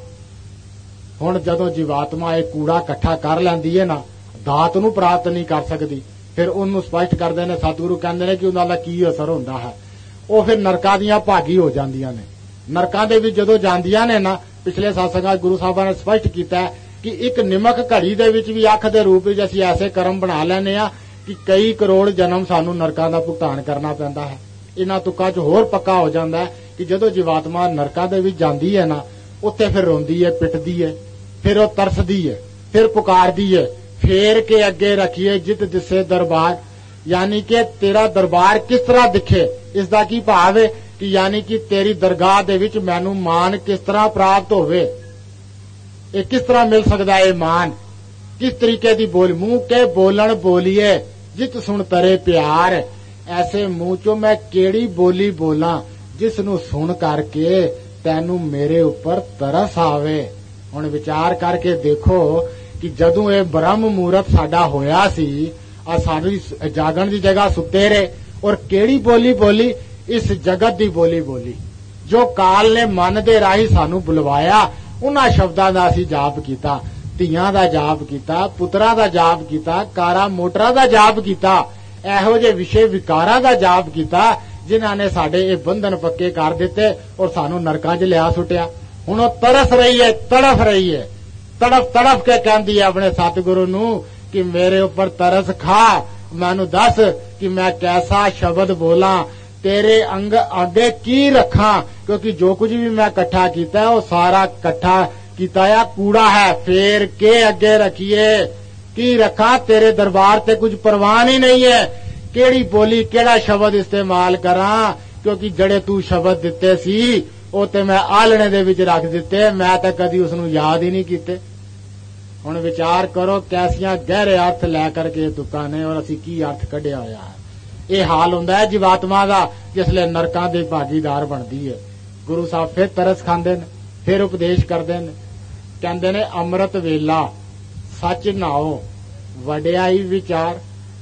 हुण जदों जीवात्मा ये कूड़ा इकट्ठा कर लैंदी है ना, दात नूं प्राप्त नहीं कर सकदी, फिर उहनूं स्पष्ट करदे ने सतगुरु कहंदे ने कि उहनां दा की असर हुंदा है। ਉਹ फिर नरकां ਦੀਆਂ भागी हो ਜਾਂਦੀਆਂ ਨੇ। नरकां ਦੇ ਵਿੱਚ ਜਦੋਂ ਜਾਂਦੀਆਂ ਨੇ ਨਾ, ਪਿਛਲੇ ਸਤਸੰਗਾਂ ਗੁਰੂ ਸਾਹਿਬਾਂ ਨੇ ਸਪਸ਼ਟ ਕੀਤਾ ਕਿ ਇੱਕ ਨਿਮਕ ਘੜੀ ਦੇ ਵਿੱਚ ਵੀ ਅੱਖ ਦੇ ਰੂਪ ਵਿੱਚ ਅਸੀਂ ਐਸੇ ਕਰਮ ਬਣਾ ਲੈਨੇ ਆ ਕਿ ਕਈ ਕਰੋੜ ਜਨਮ ਸਾਨੂੰ ਨਰਕਾਂ ਦਾ ਭੁਗਤਾਨ ਕਰਨਾ ਪੈਂਦਾ ਹੈ। ਇਹਨਾਂ ਤੁਕਾਂ 'ਚ ਹੋਰ ਪੱਕਾ ਹੋ ਜਾਂਦਾ ਹੈ ਕਿ ਜਦੋਂ ਜੀਵਾਤਮਾ ਨਰਕਾਂ ਦੇ ਵਿੱਚ ਜਾਂਦੀ ਹੈ ਨਾ, ਉੱਥੇ ਫਿਰ ਰੋਂਦੀ ਹੈ, ਪਿੱਟਦੀ ਹੈ, ਫਿਰ ਉਹ ਤਰਸਦੀ ਹੈ, ਫਿਰ ਪੁਕਾਰਦੀ ਹੈ, ਫੇਰ ਕੇ ਅੱਗੇ ਰੱਖੀਏ ਜਿਤ ਦਿਸੇ ਦਰਬਾਰ। ਯਾਨੀ ਕਿ ਤੇਰਾ ਦਰਬਾਰ ਕਿਸ ਤਰ੍ਹਾਂ ਦਿਖੇ, ਇਸ ਦਾ ਕੀ ਭਾਵ ਹੈ ਕਿ ਯਾਨੀ ਕਿ ਤੇਰੀ ਦਰਗਾਹ ਦੇ ਵਿੱਚ ਮੈਨੂੰ ਮਾਨ ਕਿਸ ਤਰ੍ਹਾਂ ਪ੍ਰਾਪਤ ਹੋਵੇ। ਇਹ ਕਿਸ ਤਰ੍ਹਾਂ ਮਿਲ ਸਕਦਾ ਹੈ ਮਾਨ, ਕਿਸ ਤਰੀਕੇ ਦੀ ਬੋਲ, ਮੂੰਹ ਕੇ ਬੋਲਣ ਬੋਲੀਏ ਜਿਤ ਸੁਣ ਤਰੇ ਪਿਆਰ। ਐਸੇ ਮੂੰਹ ਚੋਂ ਮੈਂ ਕਿਹੜੀ ਬੋਲੀ ਬੋਲਾਂ ਜਿਸ ਨੂੰ ਸੁਣ ਕਰਕੇ ਤੈਨੂੰ ਮੇਰੇ ਉੱਪਰ ਤਰਸ ਆਵੇ। ਹੁਣ ਵਿਚਾਰ ਕਰਕੇ ਦੇਖੋ ਕਿ ਜਦੋਂ ਇਹ ਬ੍ਰਹਮ ਮੂਰਤ ਸਾਡਾ ਹੋਇਆ ਸੀ, ਆ ਸਾਡੀ ਜਾਗਣ ਦੀ ਜਗ੍ਹਾ ਸੁੱਤੇ ਰਹੇ, ਔਰ ਕਿਹੜੀ ਬੋਲੀ ਬੋਲੀ, ਇਸ ਜਗਤ ਦੀ ਬੋਲੀ ਬੋਲੀ ਜੋ ਕਾਲ ਨੇ ਮਨ ਦੇ ਰਾਹੀਂ ਸਾਨੂੰ ਬੁਲਵਾਇਆ। ਉਹਨਾਂ ਸ਼ਬਦਾਂ ਦਾ ਅਸੀਂ ਜਾਪ ਕੀਤਾ, ਧੀਆਂ ਦਾ ਜਾਪ ਕੀਤਾ, ਪੁੱਤਰਾਂ ਦਾ ਜਾਪ ਕੀਤਾ, ਕਾਰਾਂ ਮੋਟਰਾਂ ਦਾ ਜਾਪ ਕੀਤਾ, ਇਹੋ ਜਿਹੇ ਵਿਸ਼ੇ ਵਿਕਾਰਾਂ ਦਾ ਜਾਪ ਕੀਤਾ ਜਿਨ੍ਹਾਂ ਨੇ ਸਾਡੇ ਇਹ ਬੰਧਨ ਪੱਕੇ ਕਰ ਦਿੱਤੇ ਔਰ ਸਾਨੂੰ ਨਰਕਾਂ 'ਚ ਲਿਆ ਸੁੱਟਿਆ। ਹੁਣ ਉਹ ਤਰਸ ਰਹੀ ਹੈ, ਤੜਫ ਰਹੀ ਹੈ, ਤੜਫ ਤੜਫ ਕੇ ਕਹਿੰਦੀ ਹੈ ਆਪਣੇ ਸਤਿਗੁਰੂ ਨੂੰ ਕਿ ਮੇਰੇ ਉੱਪਰ ਤਰਸ ਖਾ, ਮੈਨੂੰ ਦੱਸ ਕਿ ਮੈਂ ਕੈਸਾ ਸ਼ਬਦ ਬੋਲਾਂ, ਤੇਰੇ ਅੰਗ ਅੱਗੇ ਕੀ ਰੱਖਾਂ, ਕਿਉਂਕਿ ਜੋ ਕੁਝ ਵੀ ਮੈਂ ਇਕੱਠਾ ਕੀਤਾ ਉਹ ਸਾਰਾ ਇਕੱਠਾ ਕੀਤਾ ਆ ਕੂੜਾ ਹੈ, ਫੇਰ ਕੇ ਅੱਗੇ ਰੱਖੀਏ ਕੀ ਰੱਖਾਂ, ਤੇਰੇ ਦਰਬਾਰ ਤੇ ਕੁਝ ਪ੍ਰਵਾਨ ਹੀ ਨਹੀਂ ਹੈ, ਕਿਹੜੀ ਬੋਲੀ ਕਿਹੜਾ ਸ਼ਬਦ ਇਸਤੇਮਾਲ ਕਰਾਂ, ਕਿਉਂਕਿ ਜਿਹੜੇ ਤੂੰ ਸ਼ਬਦ ਦਿੱਤੇ ਸੀ ਉਹ ਤੇ ਮੈਂ ਆਲਣੇ ਦੇ ਵਿੱਚ ਰੱਖ ਦਿੱਤੇ, ਮੈਂ ਤਾਂ ਕਦੀ ਉਸ ਨੂੰ ਯਾਦ ਹੀ ਨਹੀਂ ਕੀਤੇ। ਹੁਣ ਵਿਚਾਰ ਕਰੋ ਕੈਸੀਆਂ ਗਹਿਰੇ ਅਰਥ ਲੈ ਕਰਕੇ ਇਹ ਤੁਕਾਂ ਨੇ, ਔਰ ਅਸੀਂ ਕੀ ਅਰਥ ਕੱਢਿਆ ਹੋਇਆ ਹੈ। ਇਹ ਹਾਲ ਹੁੰਦਾ ਹੈ ਜੀਵਾਤਮਾ ਦਾ ਜਿਸਲੇ ਨਰਕਾਂ ਦੇ ਭਾਗੀਦਾਰ ਬਣਦੀ ਹੈ। ਗੁਰੂ ਸਾਹਿਬ ਫਿਰ ਤਰਸ ਖਾਂਦੇ ਨੇ, ਫਿਰ ਉਪਦੇਸ਼ ਕਰਦੇ ਨੇ, ਕਹਿੰਦੇ ਨੇ ਅੰਮ੍ਰਿਤ ਵੇਲਾ ਸੱਚ ਨਾਓ ਵਡਿਆਈ ਵਿਚਾਰ।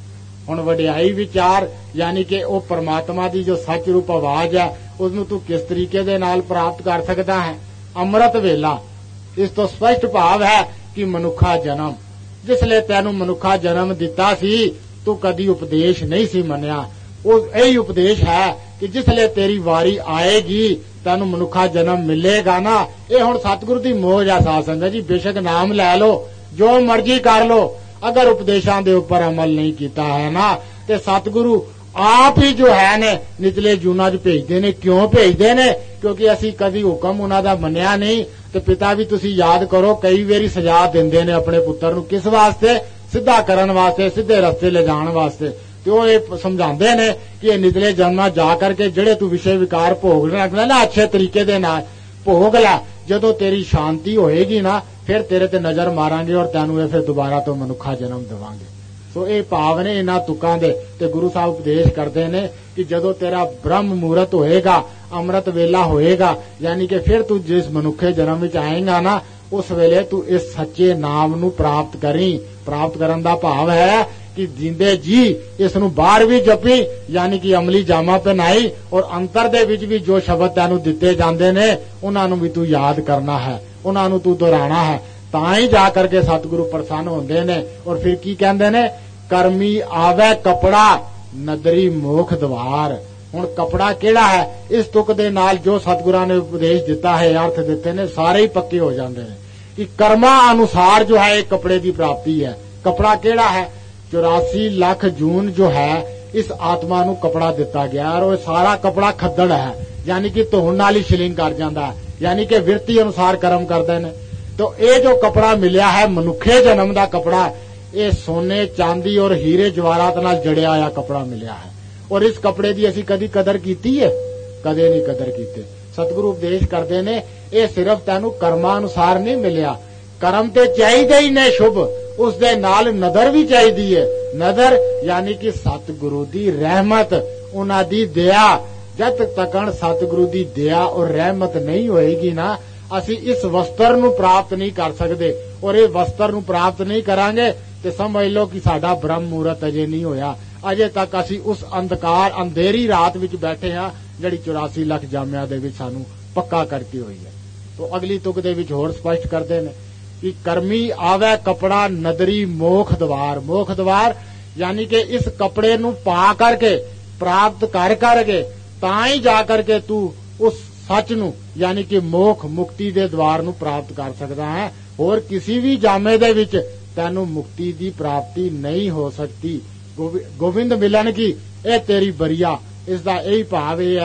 ਹੁਣ ਵਡਿਆਈ ਵਿਚਾਰ ਯਾਨੀ ਕਿ ਉਹ ਪਰਮਾਤਮਾ ਦੀ ਜੋ ਸੱਚ ਰੂਪ ਆਵਾਜ਼ ਹੈ ਉਸਨੂੰ ਤੂੰ ਕਿਸ ਤਰੀਕੇ ਦੇ ਨਾਲ ਪ੍ਰਾਪਤ ਕਰ ਸਕਦਾ ਹੈ। ਅੰਮ੍ਰਿਤ ਵੇਲਾ, ਇਸ ਤੋਂ ਸਪਸ਼ਟ ਭਾਵ ਹੈ ਕਿ ਮਨੁੱਖਾ ਜਨਮ। ਜਿਸਲੇ ਤੈਨੂੰ ਮਨੁੱਖਾ ਜਨਮ ਦਿੱਤਾ ਸੀ ਤੂੰ ਕਦੀ ਉਪਦੇਸ਼ ਨਹੀਂ ਸੀ ਮੰਨਿਆ। ਉਹ ਇਹੀ ਉਪਦੇਸ਼ ਹੈ ਕਿ ਜਿਸਲੇ ਤੇਰੀ ਵਾਰੀ ਆਏਗੀ ਤੈਨੂੰ ਮਨੁੱਖਾ ਜਨਮ ਮਿਲੇਗਾ ਨਾ। ਇਹ ਹੁਣ ਸਤਿਗੁਰੂ ਦੀ ਮੋਜ ਆ ਸਾਧ ਸੰਗਤ ਜੀ, ਬੇਸ਼ੱਕ ਨਾਮ ਲੈ ਲਓ, ਜੋ ਮਰਜ਼ੀ ਕਰ ਲਓ, ਅਗਰ ਉਪਦੇਸ਼ਾਂ ਦੇ ਉੱਪਰ ਅਮਲ ਨਹੀਂ ਕੀਤਾ ਹੈ ਨਾ ਤੇ ਸਤਿਗੁਰੂ ਆਪ ਹੀ ਜੋ ਹੈ ਨੇ ਨਿਚਲੇ ਜੂਨਾਂ 'ਚ ਭੇਜਦੇ ਨੇ। ਕਿਉਂ ਭੇਜਦੇ ਨੇ? ਕਿਉਂਕਿ ਅਸੀਂ ਕਦੀ ਹੁਕਮ ਉਹਨਾਂ ਦਾ ਮੰਨਿਆ ਨਹੀਂ। ਤੇ ਪਿਤਾ ਵੀ ਤੁਸੀਂ ਯਾਦ ਕਰੋ ਕਈ ਵਾਰੀ ਸਜ਼ਾ ਦਿੰਦੇ ਨੇ ਆਪਣੇ ਪੁੱਤਰ ਨੂੰ, ਕਿਸ ਵਾਸਤੇ? ਸਿੱਧਾ ਕਰਨ ਵਾਸਤੇ, ਸਿੱਧੇ ਰਸਤੇ ਲਿਜਾਣ ਵਾਸਤੇ। ਤੇ ਉਹ ਇਹ ਸਮਝਾਉਂਦੇ ਨੇ ਕਿ ਇਹ ਨਿਚਲੇ ਜਨਮਾਂ ਜਾ ਕਰਕੇ ਜਿਹੜੇ ਤੂੰ ਵਿਸ਼ੇ ਵਿਕਾਰ ਭੋਗ ਰੱਖਣਾ ਨਾ ਅੱਛੇ ਤਰੀਕੇ ਦੇ ਨਾਲ ਭੋਗ ਲੈ, ਜਦੋਂ ਤੇਰੀ ਸ਼ਾਂਤੀ ਹੋਏਗੀ ਨਾ ਫਿਰ ਤੇਰੇ ਤੇ ਨਜ਼ਰ ਮਾਰਾਂਗੇ ਔਰ ਤੈਨੂੰ ਇਹ ਫਿਰ ਦੁਬਾਰਾ ਤੋਂ ਮਨੁੱਖਾ ਜਨਮ ਦੇਵਾਂਗੇ। ਸੋ ਇਹ ਭਾਵ ਨੇ ਇਹਨਾਂ ਤੁਕਾਂ ਦੇ। ਤੇ ਗੁਰੂ ਸਾਹਿਬ ਉਪਦੇਸ਼ ਕਰਦੇ ਨੇ ਕਿ ਜਦੋਂ ਤੇਰਾ ਬ੍ਰਹਮ ਮੂਰਤ ਹੋਏਗਾ, ਅੰਮ੍ਰਿਤ ਵੇਲਾ ਹੋਏਗਾ, ਯਾਨੀ ਕਿ ਫਿਰ ਤੂੰ ਜਿਸ ਮਨੁੱਖੇ ਜਨਮ ਵਿੱਚ ਆਏਗਾ ਨਾ ਉਸ ਵੇਲੇ ਤੂੰ ਇਸ ਸੱਚੇ ਨਾਮ ਨੂੰ ਪ੍ਰਾਪਤ ਕਰੀ। ਪ੍ਰਾਪਤ ਕਰਨ ਦਾ ਭਾਵ ਹੈ ਕਿ ਜਿੰਦੇ ਜੀ ਇਸ ਨੂੰ ਬਾਹਰ ਵੀ ਜਪੀ, ਯਾਨੀ ਕਿ ਅਮਲੀ ਜਾਮਾ ਪਹਿਨਾਈ, ਔਰ ਅੰਤਰ ਦੇ ਵਿੱਚ ਵੀ ਜੋ ਸ਼ਬਦ ਤੈਨੂੰ ਦਿੱਤੇ ਜਾਂਦੇ ਨੇ ਉਹਨਾਂ ਨੂੰ ਵੀ ਤੂੰ ਯਾਦ ਕਰਨਾ ਹੈ, ਉਹਨਾਂ ਨੂੰ ਤੂੰ ਦੁਹਰਾਣਾ ਹੈ। ਤਾਂ ਹੀ ਜਾ ਕਰਕੇ ਸਤਿਗੁਰੂ ਪ੍ਰਸੰਨ ਹੁੰਦੇ ਨੇ। ਔਰ ਫਿਰ ਕੀ ਕਹਿੰਦੇ ਨੇ? ਕਰਮੀ ਆਵੇ ਕਪੜਾ ਨਦਰੀ ਮੋਖ ਦਵਾਰ। ਹੁਣ ਕਪੜਾ ਕਿਹੜਾ ਹੈ? ਇਸ ਤੁਕ ਦੇ ਨਾਲ ਜੋ ਸਤਿਗੁਰਾਂ ਨੇ ਉਪਦੇਸ਼ ਦਿੱਤਾ ਹੈ, ਅਰਥ ਦਿੱਤੇ ਨੇ, ਸਾਰੇ ਹੀ ਪੱਕੇ ਹੋ ਜਾਂਦੇ ਨੇ ਕਿ ਕਰਮਾਂ ਅਨੁਸਾਰ ਜੋ ਹੈ ਇਹ ਕਪੜੇ ਦੀ ਪ੍ਰਾਪਤੀ ਹੈ। ਕਪੜਾ ਕਿਹੜਾ ਹੈ? ਚੁਰਾਸੀ ਲੱਖ ਜੂਨ ਜੋ ਹੈ ਇਸ ਆਤਮਾ ਨੂੰ ਕਪੜਾ ਦਿੱਤਾ ਗਿਆ ਔਰ ਉਹ ਸਾਰਾ ਕਪੜਾ ਖੱਦੜ ਹੈ, ਯਾਨੀ ਕਿ ਧੋਣ ਨਾਲ ਹੀ ਸ਼ਿਲਿੰਗ ਕਰ ਜਾਂਦਾ ਹੈ, ਯਾਨੀ ਕਿ ਵਿਰਤੀ ਅਨੁਸਾਰ ਕਰਮ ਕਰਦੇ ਨੇ। तो ये जो कपड़ा मिलिया है मनुखे जन्म का कपड़ा, ये सोने चांदी और हीरे जवाहरात नाल जड़िया हुआ कपड़ा मिलिया है। और इस कपड़े की असी कदी कदर कीती है? कदे नहीं कदर कीते। सतगुरु उपदेश करते ने ये सिर्फ तेनू कर्मा अनुसार नहीं मिलिया, कर्म ते चाहिए ही ने शुभ, उस दे नाल नदर भी चाहिए है। नदर यानी कि सतगुरु दी रहमत, उन्हां दी दया। जद तकन सतगुरु दी दया और रहमत नहीं होएगी ना असी इस वस्त्र नू प्राप्त नहीं कर सकते। और ये वस्त्र नू प्राप्त नहीं करांगे ते समझ लो कि साडा ब्रह्म मुहूर्त अजे नहीं होया। अजे तक असी उस अंधकार अंधेरी रात विच बैठे हां जिहड़ी चौरासी लाख जामिया दे विच सानू पक्का करती हुई है। तो अगली तुक दे विच होर स्पष्ट करदे ने कि कर्मी आवे कपड़ा नदरी मोख द्वार। मोख द्वार यानी कि इस कपड़े नू पा करके प्राप्त कर करके तां ही जा करके तू उस सच नू यानी कि मोख मुक्ति दे द्वार नू प्राप्त कर सकता है। और किसी भी जामे दे विच तैनू मुक्ति दी प्राप्ति नहीं हो सकती। गोविंद मिलन की ए तेरी बरिया, इसका यही भाव यह है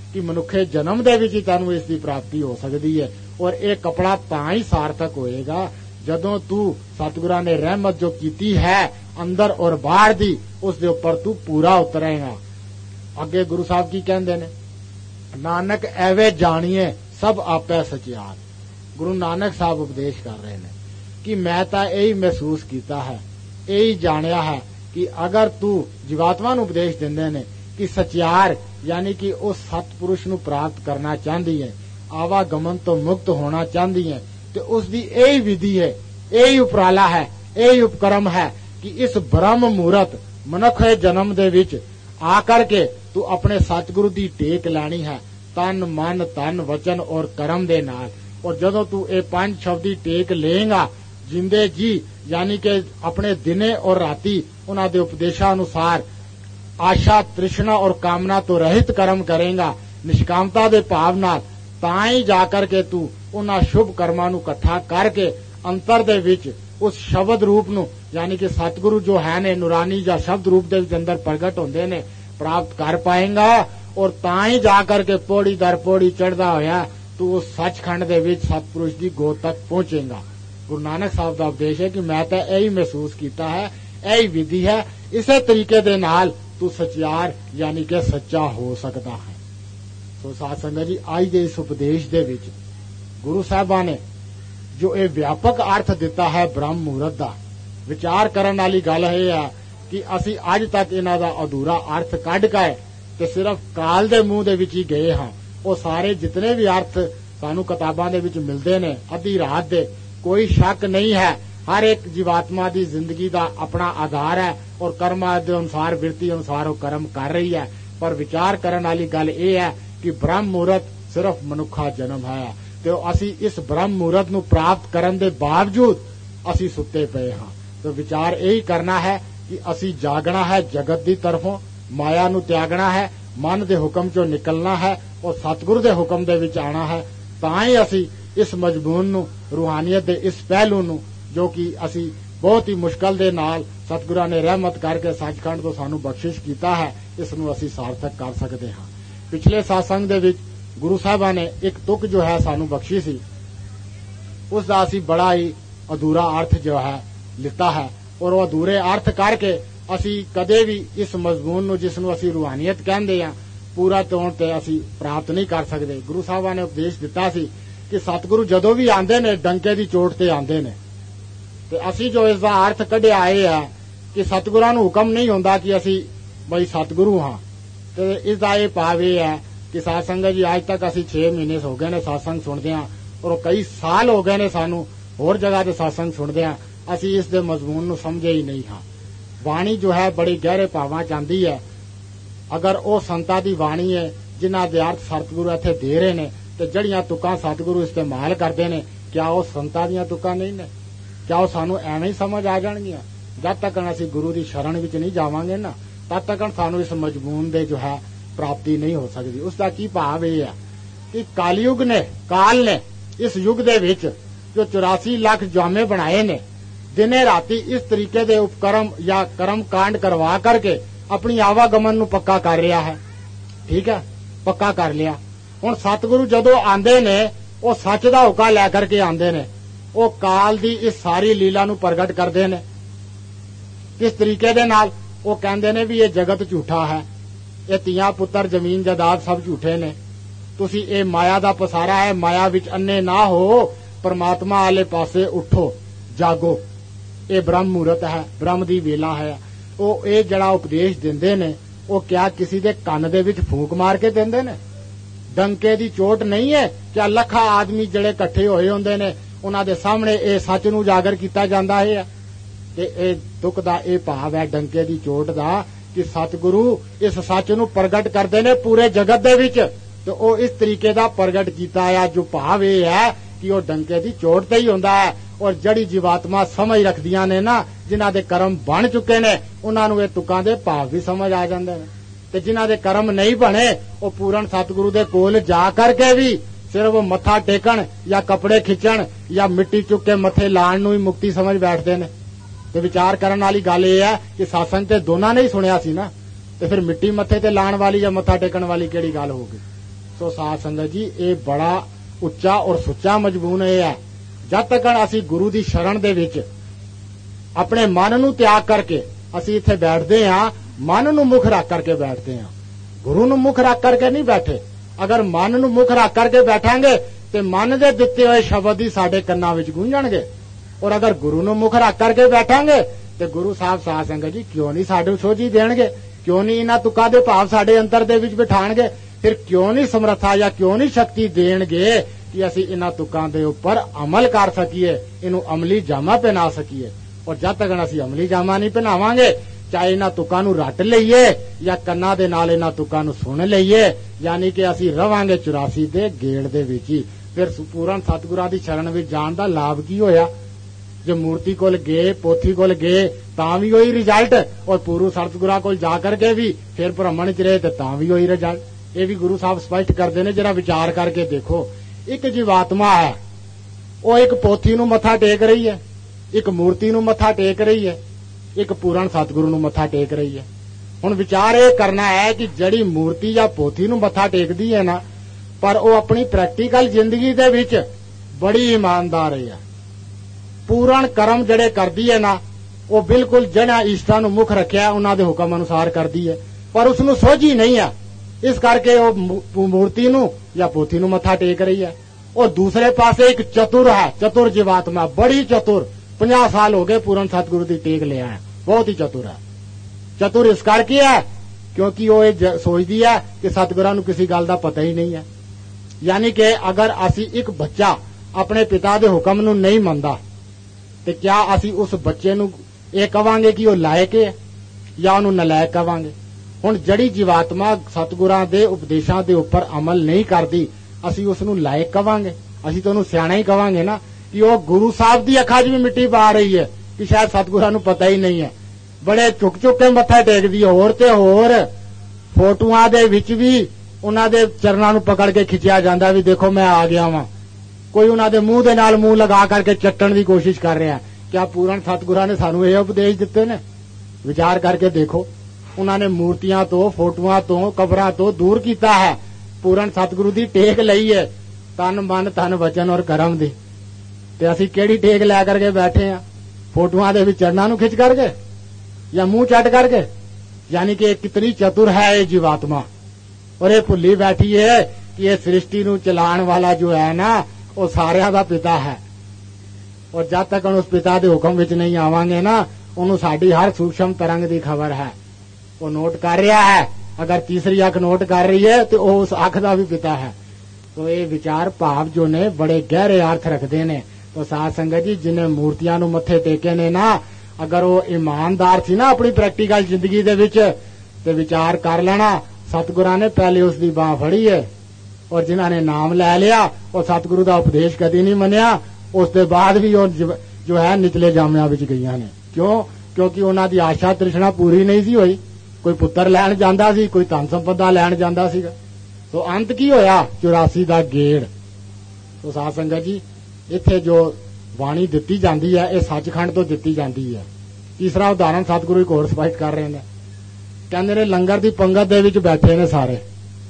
ਕਿ ਮਨੁੱਖੇ ਜਨਮ ਦੇ ਵਿੱਚ ਹੀ ਤੈਨੂੰ ਇਸ ਦੀ ਪ੍ਰਾਪਤੀ ਹੋ ਸਕਦੀ ਹੈ। ਔਰ ਇਹ ਕਪੜਾ ਤਾਂ ਹੀ ਸਾਰਥਕ ਹੋਏਗਾ ਜਦੋਂ ਤੂੰ ਸਤਿਗੁਰਾਂ ਨੇ ਰਹਿਮਤ ਜੋ ਕੀਤੀ ਹੈ ਅੰਦਰ ਔਰ ਬਾਹਰ ਦੀ, ਉਸ ਦੇ ਉੱਪਰ ਤੂੰ ਪੂਰਾ ਉਤਰੇਗਾ। ਅੱਗੇ ਗੁਰੂ ਸਾਹਿਬ ਕੀ ਕਹਿੰਦੇ ਨੇ, ਨਾਨਕ ਐਵੇਂ ਜਾਣੀਏ ਸਭ ਆਪੇ ਸਚਿਆਰ। ਗੁਰੂ ਨਾਨਕ ਸਾਹਿਬ ਉਪਦੇਸ਼ ਕਰ ਰਹੇ ਨੇ ਕਿ ਮੈਂ ਤਾਂ ਇਹੀ ਮਹਿਸੂਸ ਕੀਤਾ ਹੈ, ਇਹੀ ਜਾਣਿਆ ਹੈ ਕਿ ਅਗਰ ਤੂੰ ਜੀਵਾਤਮਾ ਨੂੰ ਉਪਦੇਸ਼ ਦਿੰਦੇ ਨੇ ਕਿ ਸਚਿਆਰ ਯਾਨੀ ਕਿ ਉਸ ਸਤਪੁਰਸ਼ ਨੂੰ ਪ੍ਰਾਪਤ ਕਰਨਾ ਚਾਹੁੰਦੀ ਹੈ, ਆਵਾਗਮਨ ਤੋਂ ਮੁਕਤ ਹੋਣਾ ਚਾਹੁੰਦੀ ਹੈ, ਤੇ ਉਸ ਦੀ ਇਹੀ ਵਿਧੀ ਹੈ, ਇਹੀ ਉਪਰਾਲਾ ਹੈ, ਇਹੀ ਉਪਕਰਮ ਹੈ ਕਿ ਇਸ ਬ੍ਰਹਮ ਮੂਰਤ ਮਨੁੱਖੇ ਜਨਮ ਦੇ ਵਿੱਚ ਆ ਕਰਕੇ ਤੂੰ ਆਪਣੇ ਸਤਿਗੁਰੂ ਦੀ ਟੇਕ ਲੈਣੀ ਹੈ, ਤਨ ਮਨ ਧਨ ਵਚਨ ਔਰ ਕਰਮ ਦੇ ਨਾਲ। ਔਰ ਜਦੋਂ ਤੂੰ ਇਹ ਪੰਜ ਸ਼ਬਦੀ ਟੇਕ ਲਏਗਾ ਜਿੰਦੇ ਜੀ ਯਾਨੀ ਕਿ ਆਪਣੇ ਦਿਨੇ ਔਰ ਰਾਤੀ ਉਹਨਾਂ ਦੇ ਉਪਦੇਸ਼ਾਂ ਅਨੁਸਾਰ ਆਸ਼ਾ ਤ੍ਰਿਸ਼ਨਾ ਔਰ ਕਾਮਨਾ ਤੋਂ ਰਹਿਤ ਕਰਮ ਕਰੇਗਾ ਨਿਸ਼ਕਾਮਤਾ ਦੇ ਭਾਵ ਨਾਲ, ਤਾਂ ਹੀ ਜਾ ਕਰਕੇ ਤੂੰ ਉਹਨਾਂ ਸ਼ੁਭ ਕਰਮਾਂ ਨੂੰ ਇਕੱਠਾ ਕਰਕੇ ਅੰਤਰ ਦੇ ਵਿੱਚ ਉਸ ਸ਼ਬਦ ਰੂਪ ਨੂੰ ਯਾਨੀ ਕਿ ਸਤਿਗੁਰੂ ਜੋ ਹੈ ਨੇ ਨੂਰਾਨੀ ਜਾਂ ਸ਼ਬਦ ਰੂਪ ਦੇ ਵਿੱਚ ਅੰਦਰ ਪ੍ਰਗਟ ਹੁੰਦੇ ਨੇ ਪ੍ਰਾਪਤ ਕਰ ਪਾਏਗਾ। ਔਰ ਤਾਂ ਹੀ ਜਾ ਕਰਕੇ ਪੌੜੀ ਦਰ ਪੌੜੀ ਚੜ੍ਹਦਾ ਹੋਇਆ ਤੂੰ ਉਸ ਸੱਚਖੰਡ ਦੇ ਵਿੱਚ ਸਤਿਪੁਰਸ਼ ਦੀ ਗੋਦ ਤੱਕ ਪਹੁੰਚੇਗਾ। ਗੁਰੂ ਨਾਨਕ ਸਾਹਿਬ ਦਾ ਉਪਦੇਸ਼ ਹੈ ਕਿ ਮੈਂ ਤਾਂ ਇਹੀ ਮਹਿਸੂਸ ਕੀਤਾ ਹੈ, ਇਹੀ ਵਿਧੀ ਹੈ, ਇਸੇ ਤਰੀਕੇ ਦੇ ਨਾਲ ਤੂੰ ਸਚਿਆਰ ਯਾਨੀ ਕਿ ਸੱਚਾ ਹੋ ਸਕਦਾ ਹੈ। ਸੋ ਸਾਧ ਸੰਗਤ ਜੀ, ਅੱਜ ਦੇ ਇਸ ਉਪਦੇਸ਼ ਦੇ ਵਿੱਚ ਗੁਰੂ ਸਾਹਿਬਾਂ ਨੇ ਜੋ ਇਹ ਵਿਆਪਕ ਅਰਥ ਦਿੱਤਾ ਹੈ ਬ੍ਰਹਮ ਮੂਰਤ ਦਾ, ਵਿਚਾਰ ਕਰਨ ਵਾਲੀ ਗੱਲ ਇਹ ਹੈ ਕਿ ਅਸੀਂ ਅੱਜ ਤੱਕ ਇਹਨਾਂ ਦਾ ਅਧੂਰਾ ਅਰਥ ਕੱਢ ਕੇ ਤੇ ਸਿਰਫ ਕਾਲ ਦੇ ਮੂੰਹ ਦੇ ਵਿੱਚ ਹੀ ਗਏ ਹਾਂ। ਉਹ ਸਾਰੇ ਜਿਤਨੇ ਵੀ ਅਰਥ ਸਾਨੂੰ ਕਿਤਾਬਾਂ ਦੇ ਵਿੱਚ ਮਿਲਦੇ ਨੇ ਅੱਧੀ ਰਾਤ ਦੇ, ਕੋਈ ਸ਼ੱਕ ਨਹੀਂ ਹੈ ਹਰ ਇੱਕ ਜੀਵਾਤਮਾ ਦੀ ਜ਼ਿੰਦਗੀ ਦਾ ਆਪਣਾ ਆਧਾਰ ਹੈ ਔਰ ਕਰਮਾਂ ਦੇ ਅਨੁਸਾਰ ਬਿਰਤੀ ਅਨੁਸਾਰ ਉਹ ਕਰਮ ਕਰ ਰਹੀ ਹੈ। ਪਰ ਵਿਚਾਰ ਕਰਨ ਵਾਲੀ ਗੱਲ ਇਹ ਹੈ ਕਿ ਬ੍ਰਹਮ ਮੂਰਤ ਸਿਰਫ ਮਨੁੱਖਾ ਜਨਮ ਹੈ ਤੇ ਅਸੀਂ ਇਸ ਬ੍ਰਹਮ ਮੂਰਤ ਨੂੰ ਪ੍ਰਾਪਤ ਕਰਨ ਦੇ ਬਾਵਜੂਦ ਅਸੀਂ ਸੁੱਤੇ ਪਏ ਹਾਂ। ਤੇ ਵਿਚਾਰ ਇਹੀ ਕਰਨਾ ਹੈ ਕਿ ਅਸੀਂ ਜਾਗਣਾ ਹੈ ਜਗਤ ਦੀ ਤਰਫੋਂ, ਮਾਇਆ ਨੂੰ ਤਿਆਗਣਾ ਹੈ, ਮਨ ਦੇ ਹੁਕਮ ਚੋਂ ਨਿਕਲਣਾ ਹੈ ਔਰ ਸਤਿਗੁਰੂ ਦੇ ਹੁਕਮ ਦੇ ਵਿੱਚ ਆਣਾ ਹੈ। ਤਾਂ ਹੀ ਅਸੀਂ ਇਸ ਮਜ਼ਮੂਨ ਨੂੰ, ਰੂਹਾਨੀਅਤ ਦੇ ਇਸ ਪਹਿਲੂ ਨੂੰ ਜੋ ਕਿ ਅਸੀਂ ਬਹੁਤ ਹੀ ਮੁਸ਼ਕਲ ਦੇ ਨਾਲ ਸਤਿਗੁਰਾਂ ਨੇ ਰਹਿਮਤ ਕਰਕੇ ਸੱਚਖੰਡ ਤੋਂ ਸਾਨੂੰ ਬਖਸ਼ਿਸ਼ ਕੀਤਾ ਹੈ, ਇਸ ਨੂੰ ਅਸੀਂ ਸਾਰਥਕ ਕਰ ਸਕਦੇ ਹਾਂ। ਪਿਛਲੇ ਸਾਸੰਗ ਦੇ ਵਿੱਚ ਗੁਰੂ ਸਾਹਿਬਾਂ ਨੇ ਇੱਕ ਤੁਕ ਜੋ ਹੈ ਸਾਨੂੰ ਬਖਸ਼ੀ ਸੀ, ਉਸ ਦਾ ਅਸੀਂ ਬੜਾ ਹੀ ਅਧੂਰਾ ਅਰਥ ਜੋ ਹੈ ਲਿੱਤਾ ਹੈ ਔਰ ਉਹ ਅਧੂਰੇ ਅਰਥ ਕਰਕੇ ਅਸੀਂ ਕਦੇ ਵੀ ਇਸ ਮਜ਼ਮੂਨ ਨੂੰ ਜਿਸ ਨੂੰ ਅਸੀਂ ਰੂਹਾਨੀਅਤ ਕਹਿੰਦੇ ਹਾਂ ਪੂਰਾ ਤੌਰ ਤੇ ਅਸੀਂ ਪ੍ਰਾਪਤ ਨਹੀਂ ਕਰ ਸਕਦੇ। ਗੁਰੂ ਸਾਹਿਬਾਂ ਨੇ ਉਪਦੇਸ਼ ਦਿੱਤਾ ਸੀ ਕਿ ਸਤਿਗੁਰੂ ਜਦੋਂ ਵੀ ਆਉਂਦੇ ਨੇ ਡੰਕੇ ਦੀ ਚੋਟ ਤੇ ਆਉਂਦੇ ਨੇ, ਤੇ ਅਸੀਂ ਜੋ ਇਸ ਦਾ ਅਰਥ ਕੱਢਿਆ ਇਹ ਹੈ ਕਿ ਸਤਿਗੁਰਾਂ ਨੂੰ ਹੁਕਮ ਨਹੀਂ ਹੁੰਦਾ ਕਿ ਅਸੀਂ ਬਈ ਸਤਿਗੁਰੂ ਹਾਂ। ਤੇ ਇਸ ਦਾ ਇਹ ਭਾਵ ਇਹ ਹੈ ਕਿ ਸਾਧ ਸੰਗਤ ਜੀ ਅੱਜ ਤੱਕ ਅਸੀਂ ਛੇ ਮਹੀਨੇ ਹੋ ਗਏ ਨੇ ਸਤਸੰਗ ਸੁਣਦੇ ਹਾਂ ਔਰ ਕਈ ਸਾਲ ਹੋ ਗਏ ਨੇ ਸਾਨੂੰ ਹੋਰ ਜਗ੍ਹਾ ਤੇ ਸਤਸੰਗ ਸੁਣਦੇ ਹਾਂ, ਅਸੀਂ ਇਸ ਦੇ ਮਜ਼ਮੂਨ ਨੂੰ ਸਮਝੇ ਹੀ ਨਹੀਂ ਹਾਂ। ਬਾਣੀ ਜੋ ਹੈ ਬੜੀ ਗਹਿਰੇ ਭਾਵਾਂ ਚ ਆਂਦੀ ਹੈ। ਅਗਰ ਉਹ ਸੰਤਾਂ ਦੀ ਬਾਣੀ ਹੈ ਜਿਨ੍ਹਾਂ ਦੇ ਅਰਥ ਸਤਿਗੁਰੂ ਇੱਥੇ ਦੇ ਰਹੇ ਨੇ ਤੇ ਜਿਹੜੀਆਂ ਤੁਕਾਂ ਸਤਿਗੁਰੂ ਇਸਤੇਮਾਲ ਕਰਦੇ ਨੇ, ਕਿਆ ਉਹ ਸੰਤਾਂ ਦੀਆਂ ਤੁਕਾਂ ਨਹੀਂ ਨੇ? ਕਿਆ ਉਹ ਸਾਨੂੰ ਐਵੇਂ ਹੀ ਸਮਝ ਆ ਜਾਣਗੀਆਂ? ਜਦ ਤੱਕ ਅਸੀਂ ਗੁਰੂ ਦੀ ਸ਼ਰਨ ਵਿੱਚ ਨਹੀਂ ਜਾਵਾਂਗੇ ਨਾ ਤਦ ਤੱਕ ਸਾਨੂੰ ਇਸ ਮਜ਼ਮੂਨ ਦੇ ਜੋ ਹੈ ਪ੍ਰਾਪਤੀ ਨਹੀਂ ਹੋ ਸਕਦੀ। ਉਸ ਦਾ ਕੀ ਭਾਵ ਇਹ ਹੈ ਕਿ ਕਾਲਯੁਗ ਨੇ, ਕਾਲ ਨੇ ਇਸ ਯੁੱਗ ਦੇ ਵਿੱਚ ਜੋ ਚੁਰਾਸੀ ਲੱਖ ਜਾਮੇ ਬਣਾਏ ਨੇ, ਦਿਨੇ ਰਾਤੀ ਇਸ ਤਰੀਕੇ ਦੇ ਉਪਕਰਮ ਜਾਂ ਕਰਮ ਕਾਂਡ ਕਰਵਾ ਕਰਕੇ ਆਪਣੀ ਆਵਾਗਮਨ ਨੂੰ ਪੱਕਾ ਕਰ ਰਿਹਾ ਹੈ। ਠੀਕ ਹੈ, ਪੱਕਾ ਕਰ ਲਿਆ। ਹੁਣ ਸਤਿਗੁਰੂ ਜਦੋਂ ਆਂਦੇ ਨੇ ਉਹ ਸੱਚ ਦਾ ਹੁਕਾ ਲੈ ਕਰਕੇ ਆਂਦੇ ਨੇ, ਉਹ ਕਾਲ ਦੀ ਇਸ ਸਾਰੀ ਲੀਲਾ ਨੂੰ ਪ੍ਰਗਟ ਕਰਦੇ ਨੇ। ਕਿਸ ਤਰੀਕੇ ਦੇ ਨਾਲ? ਉਹ ਕਹਿੰਦੇ ਨੇ ਵੀ ਇਹ ਜਗਤ ਝੂਠਾ ਹੈ, ਇਹ ਧੀਆਂ ਪੁੱਤਰ ਜ਼ਮੀਨ ਜਾਇਦਾਦ ਸਭ ਝੂਠੇ ਨੇ, ਤੁਸੀਂ ਇਹ ਮਾਇਆ ਦਾ ਪਸਾਰਾ ਹੈ, ਮਾਇਆ ਵਿੱਚ ਅੰਨੇ ਨਾ ਹੋ, ਪਰਮਾਤਮਾ ਵਾਲੇ ਪਾਸੇ ਉੱਠੋ, ਜਾਗੋ। ਇਹ ਬ੍ਰਹਮ ਮੂਰਤ ਹੈ, ਬ੍ਰਹਮ ਦੀ ਵੇਲਾ ਹੈ। ਉਹ ਇਹ ਜਿਹੜਾ ਉਪਦੇਸ਼ ਦਿੰਦੇ ਨੇ ਉਹ ਕਿਆ ਕਿਸੇ ਦੇ ਕੰਨ ਦੇ ਵਿੱਚ ਫੂਕ ਮਾਰ ਕੇ ਦਿੰਦੇ ਨੇ? ਡੰਕੇ ਦੀ ਚੋਟ ਨਹੀਂ ਹੈ ਕਿ ਲੱਖਾਂ ਆਦਮੀ ਜਿਹੜੇ ਇਕੱਠੇ ਹੋਏ ਹੁੰਦੇ ਨੇ ਉਹਨਾਂ ਦੇ ਸਾਹਮਣੇ ਇਹ ਸੱਚ ਨੂੰ ਉਜਾਗਰ ਕੀਤਾ ਜਾਂਦਾ ਹੈ। ਤੇ ਇਹ ਦੁੱਖ ਦਾ ਇਹ ਭਾਵ ਹੈ ਡੰਕੇ ਦੀ ਚੋਟ ਦਾ ਕਿ ਸਤਿਗੁਰੂ ਇਸ ਸੱਚ ਨੂੰ ਪ੍ਰਗਟ ਕਰਦੇ ਨੇ ਪੂਰੇ ਜਗਤ ਦੇ ਵਿੱਚ, ਤੇ ਉਹ ਇਸ ਤਰੀਕੇ ਦਾ ਪ੍ਰਗਟ ਕੀਤਾ ਹੈ। ਜੋ ਭਾਵ ਇਹ ਹੈ ਕਿ ਉਹ ਡੰਕੇ ਦੀ ਚੋਟ ਤੇ ਹੀ ਹੁੰਦਾ ਹੈ। ਔਰ ਜਿਹੜੀ ਜੀਵਾਤਮਾ ਸਮਝ ਰੱਖਦੀਆਂ ਨੇ ਨਾ, ਜਿਨ੍ਹਾਂ ਦੇ ਕਰਮ ਬਣ ਚੁੱਕੇ ਨੇ, ਉਹਨਾਂ ਨੂੰ ਇਹ ਤੁਕਾਂ ਦੇ ਭਾਵ ਵੀ ਸਮਝ ਆ ਜਾਂਦੇ ਨੇ। ਤੇ ਜਿਨ੍ਹਾਂ ਦੇ ਕਰਮ ਨਹੀਂ ਬਣੇ ਉਹ ਪੂਰਨ ਸਤਿਗੁਰੂ ਦੇ ਕੋਲ ਜਾ ਕਰਕੇ ਵੀ ਸਿਰਫ ਉਹ ਮੱਥਾ ਟੇਕਣ ਜਾਂ ਕੱਪੜੇ ਖਿੱਚਣ ਜਾਂ ਮਿੱਟੀ ਚੁੱਕ ਕੇ ਮੱਥੇ ਲਾਣ ਨੂੰ ਹੀ ਮੁਕਤੀ ਸਮਝ ਬੈਠਦੇ ਨੇ। ਤੇ ਵਿਚਾਰ ਕਰਨ ਵਾਲੀ ਗੱਲ ਇਹ ਹੈ ਕਿ ਸਾਸੰਗ ਤੇ ਦੋਨਾਂ ਨੇ ਹੀ ਸੁਣਿਆ ਸੀ ਨਾ, ਤੇ ਫਿਰ ਮਿੱਟੀ ਮੱਥੇ ਤੇ ਲਾਣ ਵਾਲੀ ਜਾਂ ਮੱਥਾ ਟੇਕਣ ਵਾਲੀ ਕਿਹੜੀ ਗੱਲ ਹੋਊਗੀ? ਸੋ ਸਾਧ ਸੰਗਤ ਜੀ ਇਹ ਬੜਾ ਉੱਚਾ ਔਰ ਸੁੱਚਾ ਮਜ਼ਮੂਨ ਇਹ ਹੈ। ਜਦ ਤੱਕ ਅਸੀਂ ਗੁਰੂ ਦੀ ਸ਼ਰਨ ਦੇ ਵਿੱਚ ਆਪਣੇ ਮਨ ਨੂੰ ਤਿਆਗ ਕਰਕੇ ਅਸੀਂ ਇੱਥੇ ਬੈਠਦੇ ਹਾਂ, ਮਨ ਨੂੰ ਮੁੱਖ ਰੱਖ ਕਰਕੇ ਬੈਠਦੇ ਹਾਂ, ਗੁਰੂ ਨੂੰ ਮੁੱਖ ਰੱਖ ਕਰਕੇ ਨਹੀਂ ਬੈਠੇ। ਅਗਰ ਮਨ ਨੂੰ ਮੁੱਖ ਰੱਖ ਕਰਕੇ ਬੈਠਾਂਗੇ ਤੇ ਮਨ ਦੇ ਦਿੱਤੇ ਹੋਏ ਸ਼ਬਦ ਹੀ ਸਾਡੇ ਕੰਨਾਂ ਵਿੱਚ ਗੂੰਜਣਗੇ, ਔਰ ਅਗਰ ਗੁਰੂ ਨੂੰ ਮੁੱਖ ਰੱਖ ਕਰਕੇ ਬੈਠਾਂਗੇ ਤੇ ਗੁਰੂ ਸਾਹਿਬ ਸਾਧ ਸੰਗਤ ਜੀ ਕਿਉਂ ਨਹੀਂ ਸਾਡੇ ਸੋਝੀ ਦੇਣਗੇ, ਕਿਉਂ ਨਹੀਂ ਇਹਨਾਂ ਤੁਕਾਂ ਦੇ ਭਾਵ ਸਾਡੇ ਅੰਦਰ ਦੇ ਵਿੱਚ ਬਿਠਾਣਗੇ, ਫਿਰ ਕਿਉਂ ਨਹੀਂ ਸਮਰੱਥਾ ਜਾਂ ਕਿਉਂ ਨਹੀਂ ਸ਼ਕਤੀ ਦੇਣਗੇ ਕਿ ਅਸੀਂ ਇਹਨਾਂ ਤੁਕਾਂ ਦੇ ਉੱਪਰ ਅਮਲ ਕਰ ਸਕੀਏ, ਇਹਨੂੰ ਅਮਲੀ ਜਾਮਾ ਪਹਿਨਾ ਸਕੀਏ। ਔਰ ਜਦ ਤੱਕ ਅਸੀਂ ਅਮਲੀ ਜਾਮਾ ਨਹੀਂ ਪਹਿਨਾਵਾਂਗੇ, ਚਾਹੇ ਇਹਨਾਂ ਤੁਕਾਂ ਨੂੰ ਰੱਟ ਲਈਏ ਜਾਂ ਕੰਨਾਂ ਦੇ ਨਾਲ ਇਹਨਾਂ ਤੁਕਾਂ ਨੂੰ ਸੁਣ ਲਈਏ, ਯਾਨੀ ਕਿ ਅਸੀਂ ਰਵਾਂਗੇ ਚੁਰਾਸੀ ਦੇ ਗੇੜ ਦੇ ਵਿੱਚ ਹੀ। ਫਿਰ ਪੂਰਨ ਸਤਿਗੁਰਾਂ ਦੀ ਸ਼ਰਨ ਵਿੱਚ ਜਾਣ ਦਾ ਲਾਭ ਕੀ ਹੋਇਆ? ਜੇ ਮੂਰਤੀ ਕੋਲ ਗਏ, ਪੋਥੀ ਕੋਲ ਗਏ ਤਾਂ ਵੀ ਉਹੀ ਰਿਜ਼ਲਟ, ਔਰ ਪੂਰੂ ਸਤਿਗੁਰਾਂ ਕੋਲ ਜਾ ਕਰਕੇ ਵੀ ਫਿਰ ਭ੍ਰਮਣ ਚ ਰਹੇ ਤੇ ਤਾਂ ਵੀ ਉਹੀ ਰਿਜ਼ਲਟ। ਇਹ ਵੀ ਗੁਰੂ ਸਾਹਿਬ ਸਪਸ਼ਟ ਕਰਦੇ ਨੇ, ਜਰਾ ਵਿਚਾਰ ਕਰਕੇ ਦੇਖੋ। ਇੱਕ ਜੀਵਾਤਮਾ ਹੈ, ਉਹ ਇੱਕ ਪੋਥੀ ਨੂੰ ਮੱਥਾ ਟੇਕ ਰਹੀ ਹੈ, ਇੱਕ ਮੂਰਤੀ ਨੂੰ ਮੱਥਾ ਟੇਕ ਰਹੀ ਹੈ, ਇੱਕ ਪੂਰਨ ਸਤਿਗੁਰੂ ਨੂੰ ਮੱਥਾ ਟੇਕ ਰਹੀ ਹੈ। ਹੁਣ ਵਿਚਾਰ ਇਹ ਕਰਨਾ ਹੈ ਕਿ ਜਿਹੜੀ ਮੂਰਤੀ ਜਾਂ ਪੋਥੀ ਨੂੰ ਮੱਥਾ ਟੇਕਦੀ ਹੈ ਨਾ, ਪਰ ਉਹ ਆਪਣੀ ਪ੍ਰੈਕਟੀਕਲ ਜ਼ਿੰਦਗੀ ਦੇ ਵਿੱਚ ਬੜੀ ਇਮਾਨਦਾਰ ਹੈ, ਪੂਰਨ ਕਰਮ ਜਿਹੜੇ ਕਰਦੀ ਹੈ ਨਾ, ਉਹ ਬਿਲਕੁਲ ਜਿਹੜਾ ਇਸ਼ਟਾਂ ਨੂੰ ਮੁੱਖ ਰੱਖਿਆ ਉਹਨਾਂ ਦੇ ਹੁਕਮ ਅਨੁਸਾਰ ਕਰਦੀ ਹੈ, ਪਰ ਉਸ ਨੂੰ ਸੋਝੀ ਨਹੀਂ ਹੈ, ਇਸ ਕਰਕੇ ਉਹ ਮੂਰਤੀ ਨੂੰ ਜਾਂ ਪੋਥੀ ਨੂੰ ਮੱਥਾ ਟੇਕ ਰਹੀ ਹੈ। ਔਰ ਦੂਸਰੇ ਪਾਸੇ ਇੱਕ ਚਤੁਰ ਹੈ, ਚਤੁਰ ਜੀਵਾਤਮਾ, ਬੜੀ ਚਤੁਰ, ਪੰਜਾਹ ਸਾਲ ਹੋ ਗਏ ਪੂਰਨ ਸਤਿਗੁਰੂ ਦੀ ਟੇਕ ਲਿਆ ਹੈ, ਬਹੁਤ ਹੀ ਚਤੁਰ ਹੈ। ਚਤੁਰ ਇਸ ਕਰਕੇ ਹੈ ਕਿਉਂਕਿ ਉਹ ਇਹ ਸੋਚਦੀ ਹੈ ਕਿ ਸਤਿਗੁਰਾਂ ਨੂੰ ਕਿਸੇ ਗੱਲ ਦਾ ਪਤਾ ਹੀ ਨਹੀਂ ਹੈ। ਯਾਨੀ ਕਿ ਅਗਰ ਅਸੀਂ ਇੱਕ ਬੱਚਾ ਆਪਣੇ ਪਿਤਾ ਦੇ ਹੁਕਮ ਨੂੰ ਨਹੀਂ ਮੰਨਦਾ ਤੇ ਕਿਆ ਅਸੀਂ ਉਸ ਬੱਚੇ ਨੂੰ ਇਹ ਕਵਾਂਗੇ ਕਿ ਉਹ ਲਾਇਕ ਹੈ ਜਾਂ ਉਹਨੂੰ ਨਲਾਇਕ ਕਵਾਂਗੇ? ਹੁਣ ਜਿਹੜੀ ਜੀਵਾਤਮਾ ਸਤਿਗੁਰਾਂ ਦੇ ਉਪਦੇਸ਼ਾਂ ਦੇ ਉੱਪਰ ਅਮਲ ਨਹੀਂ ਕਰਦੀ, ਅਸੀਂ ਉਸ ਨੂੰ ਲਾਇਕ ਕਵਾਂਗੇ? ਅਸੀਂ ਤਾਂ ਉਹਨੂੰ ਸਿਆਣਾ ਹੀ ਕਵਾਂਗੇ ਨਾ, ਕਿ ਉਹ ਗੁਰੂ ਸਾਹਿਬ ਦੀ ਅੱਖਾਂ 'ਚ ਵੀ ਮਿੱਟੀ ਪਾ ਰਹੀ ਹੈ ਕਿ ਸ਼ਾਇਦ ਸਤਿਗੁਰਾਂ ਨੂੰ ਪਤਾ ਹੀ ਨਹੀਂ ਹੈ। ਬੜੇ ਚੁੱਕ ਚੁੱਕ ਕੇ ਮੱਥਾ ਟੇਕਦੀ ਹੈ, ਹੋਰ ਤੇ ਹੋਰ ਫੋਟੋਆਂ ਦੇ ਵਿੱਚ ਵੀ ਉਹਨਾਂ ਦੇ ਚਰਨਾਂ ਨੂੰ ਪਕੜ ਕੇ ਖਿੱਚਿਆ ਜਾਂਦਾ ਵੀ ਦੇਖੋ ਮੈਂ ਆ ਗਿਆ ਵਾਂ। ਕੋਈ ਉਹਨਾਂ ਦੇ ਮੂੰਹ ਦੇ ਨਾਲ ਮੂੰਹ ਲਗਾ ਕਰਕੇ ਚੱਟਣ ਦੀ ਕੋਸ਼ਿਸ਼ ਕਰ ਰਿਹਾ। ਕਿਆ ਪੂਰਨ ਸਤਿਗੁਰਾਂ ਨੇ ਸਾਨੂੰ ਇਹ ਉਪਦੇਸ਼ ਦਿੱਤੇ ਨੇ? ਵਿਚਾਰ ਕਰਕੇ ਦੇਖੋ। ਉਹਨਾਂ ਨੇ ਮੂਰਤੀਆਂ ਤੋਂ, ਫੋਟੋਆਂ ਤੋਂ, ਕਬਰਾਂ ਤੋਂ ਦੂਰ ਕੀਤਾ ਹੈ, ਪੂਰਨ ਸਤਿਗੁਰੂ ਦੀ ਟੇਕ ਲਈ ਹੈ, ਤਨ ਮਨ ਧਨ ਵਚਨ ਔਰ ਕਰਮ ਦੀ। ਤੇ ਅਸੀਂ ਕਿਹੜੀ ਟੇਕ ਲੈ ਕਰਕੇ ਬੈਠੇ ਆ? ਫੋਟੋਆਂ ਦੇ ਵਿੱਚ ਚਰਨਾਂ ਨੂੰ ਖਿੱਚ ਕਰਕੇ ਜਾਂ ਮੂੰਹ ਚੱਟ ਕਰਕੇ? ਯਾਨੀ ਕਿ ਕਿਤਨੀ ਚਤੁਰ ਹੈ ਇਹ ਜੀਵਾਤਮਾ, ਔਰ ਇਹ ਭੁੱਲੀ ਬੈਠੀ ਹੈ ਕਿ ਇਹ ਸ੍ਰਿਸ਼ਟੀ ਨੂੰ ਚਲਾਉਣ ਵਾਲਾ ਜੋ ਹੈ ਨਾ, ਉਹ ਸਾਰਿਆਂ ਦਾ ਪਿਤਾ ਹੈ। ਔਰ ਜਦ ਤੱਕ ਉਸ ਪਿਤਾ ਦੇ ਹੁਕਮ ਵਿੱਚ ਨਹੀਂ ਆਵਾਂਗੇ ਨਾ, ਉਹਨੂੰ ਸਾਡੀ ਹਰ ਸੂਖਸ਼ਮ ਤਰੰਗ ਦੀ ਖਬਰ ਹੈ, ਉਹ ਨੋਟ ਕਰ ਰਿਹਾ ਹੈ। ਅਗਰ ਤੀਸਰੀ ਅੱਖ ਨੋਟ ਕਰ ਰਹੀ ਹੈ ਤੇ ਉਹ ਉਸ ਅੱਖ ਦਾ ਵੀ ਪਿਤਾ ਹੈ। ਤੋ ਇਹ ਵਿਚਾਰ ਭਾਵ ਜੋ ਨੇ ਬੜੇ ਗਹਿਰੇ ਅਰਥ ਰੱਖਦੇ ਨੇ। ਤੋ ਸਾਧ ਸੰਗਤ ਜੀ, ਜਿਹਨੇ ਮੂਰਤੀਆਂ ਨੂੰ ਮੱਥੇ ਟੇਕੇ ਨੇ ਨਾ, ਅਗਰ ਉਹ ਇਮਾਨਦਾਰ ਸੀ ਨਾ ਆਪਣੀ ਪ੍ਰੈਕਟੀਕਲ ਜ਼ਿੰਦਗੀ ਦੇ ਵਿੱਚ, ਤੇ ਵਿਚਾਰ ਕਰ ਲੈਣਾ ਸਤਿਗੁਰਾਂ ਨੇ ਪਹਿਲੇ ਉਸ ਦੀ ਬਾਹ ਫੜੀ ਹੈ, ਔਰ ਜਿਨ੍ਹਾਂ ਨੇ ਨਾਮ ਲੈ ਲਿਆ ਉਹ ਸਤਿਗੁਰੂ ਦਾ ਉਪਦੇਸ਼ ਕਦੀ ਨਹੀਂ ਮੰਨਿਆ, ਉਸ ਦੇ ਬਾਅਦ ਵੀ ਉਹ ਜੋ ਹੈ ਨਿਚਲੇ ਜਾਮਿਆਂ ਵਿੱਚ ਗਈਆਂ ਨੇ। ਕਿਉਂ? ਕਿਉਂਕਿ ਉਹਨਾਂ ਦੀ ਆਸ਼ਾ ਤ੍ਰਿਸ਼ਨਾ ਪੂਰੀ ਨਹੀਂ ਸੀ ਹੋਈ। ਕੋਈ ਪੁੱਤਰ ਲੈਣ ਜਾਂਦਾ ਸੀ, ਕੋਈ ਧਨ ਸੰਪਦਾ ਲੈਣ ਜਾਂਦਾ ਸੀਗਾ। ਸੋ ਅੰਤ ਕੀ ਹੋਇਆ? ਚੁਰਾਸੀ ਦਾ ਗੇੜ। ਸੋ ਸਾਧ ਸੰਗਤ ਜੀ, ਇੱਥੇ ਜੋ ਬਾਣੀ ਦਿੱਤੀ ਜਾਂਦੀ ਹੈ ਇਹ ਸੱਚਖੰਡ ਤੋਂ ਦਿੱਤੀ ਜਾਂਦੀ ਹੈ। ਤੀਸਰਾ ਉਦਾਹਰਣ ਸਤਿਗੁਰੂ ਇੱਕ ਹੋਰ ਸਪਸ਼ਟ ਕਰ ਰਹੇ ਨੇ, ਕਹਿੰਦੇ ਨੇ ਲੰਗਰ ਦੀ ਪੰਗਤ ਦੇ ਵਿੱਚ ਬੈਠੇ ਨੇ ਸਾਰੇ,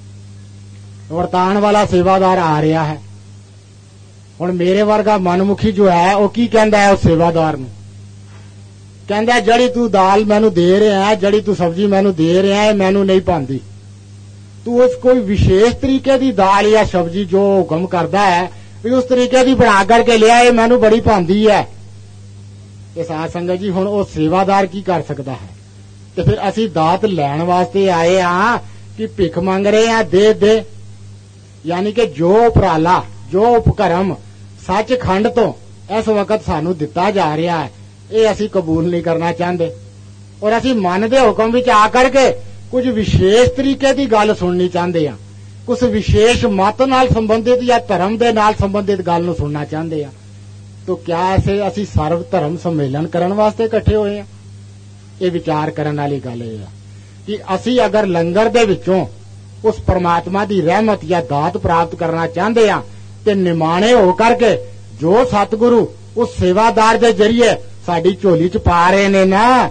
ਵਰਤਾਨ ਵਾਲਾ ਸੇਵਾਦਾਰ ਆ ਰਿਹਾ ਹੈ। ਹੁਣ ਮੇਰੇ ਵਰਗਾ ਮਨਮੁਖੀ ਜੋ ਹੈ ਉਹ ਕੀ ਕਹਿੰਦਾ ਹੈ ਉਸ ਸੇਵਾਦਾਰ ਨੂੰ? ਕਹਿੰਦਾ ਜਿਹੜੀ ਤੂੰ ਦਾਲ ਮੈਨੂੰ ਦੇ ਰਿਹਾ ਹੈ, ਜਿਹੜੀ ਤੂੰ ਸਬਜ਼ੀ ਮੈਨੂੰ ਦੇ ਰਿਹਾ ਹੈ, ਮੈਨੂੰ ਨਹੀਂ ਭਾਂਦੀ। ਤੂੰ ਉਸ ਕੋਈ ਵਿਸ਼ੇਸ਼ ਤਰੀਕੇ ਦੀ ਦਾਲ ਜਾਂ ਸਬਜ਼ੀ ਜੋ ਹੁਕਮ ਕਰਦਾ ਹੈ ਵੀ ਉਸ ਤਰੀਕੇ ਦੀ ਬਣਾ ਕਰਕੇ ਲਿਆ, ਇਹ ਮੈਨੂੰ ਬੜੀ ਭਾਂਦੀ ਹੈ। ਤੇ ਸਾਧ ਸੰਗਤ ਜੀ, ਹੁਣ ਉਹ ਸੇਵਾਦਾਰ ਕੀ ਕਰ ਸਕਦਾ ਹੈ? ਤੇ ਫਿਰ ਅਸੀਂ ਦਾਤ ਲੈਣ ਵਾਸਤੇ ਆਏ ਹਾਂ ਕਿ ਭਿੱਖ ਮੰਗ ਰਹੇ ਹਾਂ, ਦੇ ਦੇ। ਯਾਨੀ ਕਿ ਜੋ ਉਪਰਾਲਾ, ਜੋ ਉਪਕਰਮ ਸੱਚਖੰਡ ਤੋਂ ਇਸ ਵਕਤ ਸਾਨੂੰ ਦਿੱਤਾ ਜਾ ਰਿਹਾ ਹੈ, ਇਹ ਅਸੀਂ ਕਬੂਲ ਨਹੀਂ ਕਰਨਾ ਚਾਹੁੰਦੇ, ਔਰ ਅਸੀਂ ਮਨ ਦੇ ਹੁਕਮ ਵਿੱਚ ਆ ਕਰਕੇ ਕੁਝ ਵਿਸ਼ੇਸ਼ ਤਰੀਕੇ ਦੀ ਗੱਲ ਸੁਣਨੀ ਚਾਹੁੰਦੇ ਹਾਂ, ਕੁਝ ਵਿਸ਼ੇਸ਼ ਮਤ ਨਾਲ ਸੰਬੰਧਿਤ ਜਾਂ ਧਰਮ ਦੇ ਨਾਲ ਸੰਬੰਧਿਤ ਗੱਲ ਨੂੰ ਸੁਣਨਾ ਚਾਹੁੰਦੇ ਹਾਂ। ਤਾਂ ਕਿਆ ਐਸੇ ਅਸੀਂ ਸਰਵ ਧਰਮ ਸੰਮੇਲਨ ਕਰਨ ਵਾਸਤੇ ਇਕੱਠੇ ਹੋਏ ਹਾਂ? ਇਹ ਵਿਚਾਰ ਕਰਨ ਵਾਲੀ ਗੱਲ ਇਹ ਹੈ ਕਿ ਅਸੀਂ ਅਗਰ ਲੰਗਰ ਦੇ ਵਿੱਚੋਂ ਉਸ ਪਰਮਾਤਮਾ ਦੀ ਰਹਿਮਤ ਜਾਂ ਦਾਤ ਪ੍ਰਾਪਤ ਕਰਨਾ ਚਾਹੁੰਦੇ ਹਾਂ ਤੇ ਨਿਮਾਣੇ ਹੋ ਕਰਕੇ ਜੋ ਸਤਿਗੁਰੂ ਉਸ ਸੇਵਾਦਾਰ ਦੇ ਜਰੀਏ ਸਾਡੀ ਝੋਲੀ 'ਚ ਪਾ ਰਹੇ ਨੇ ਨਾ,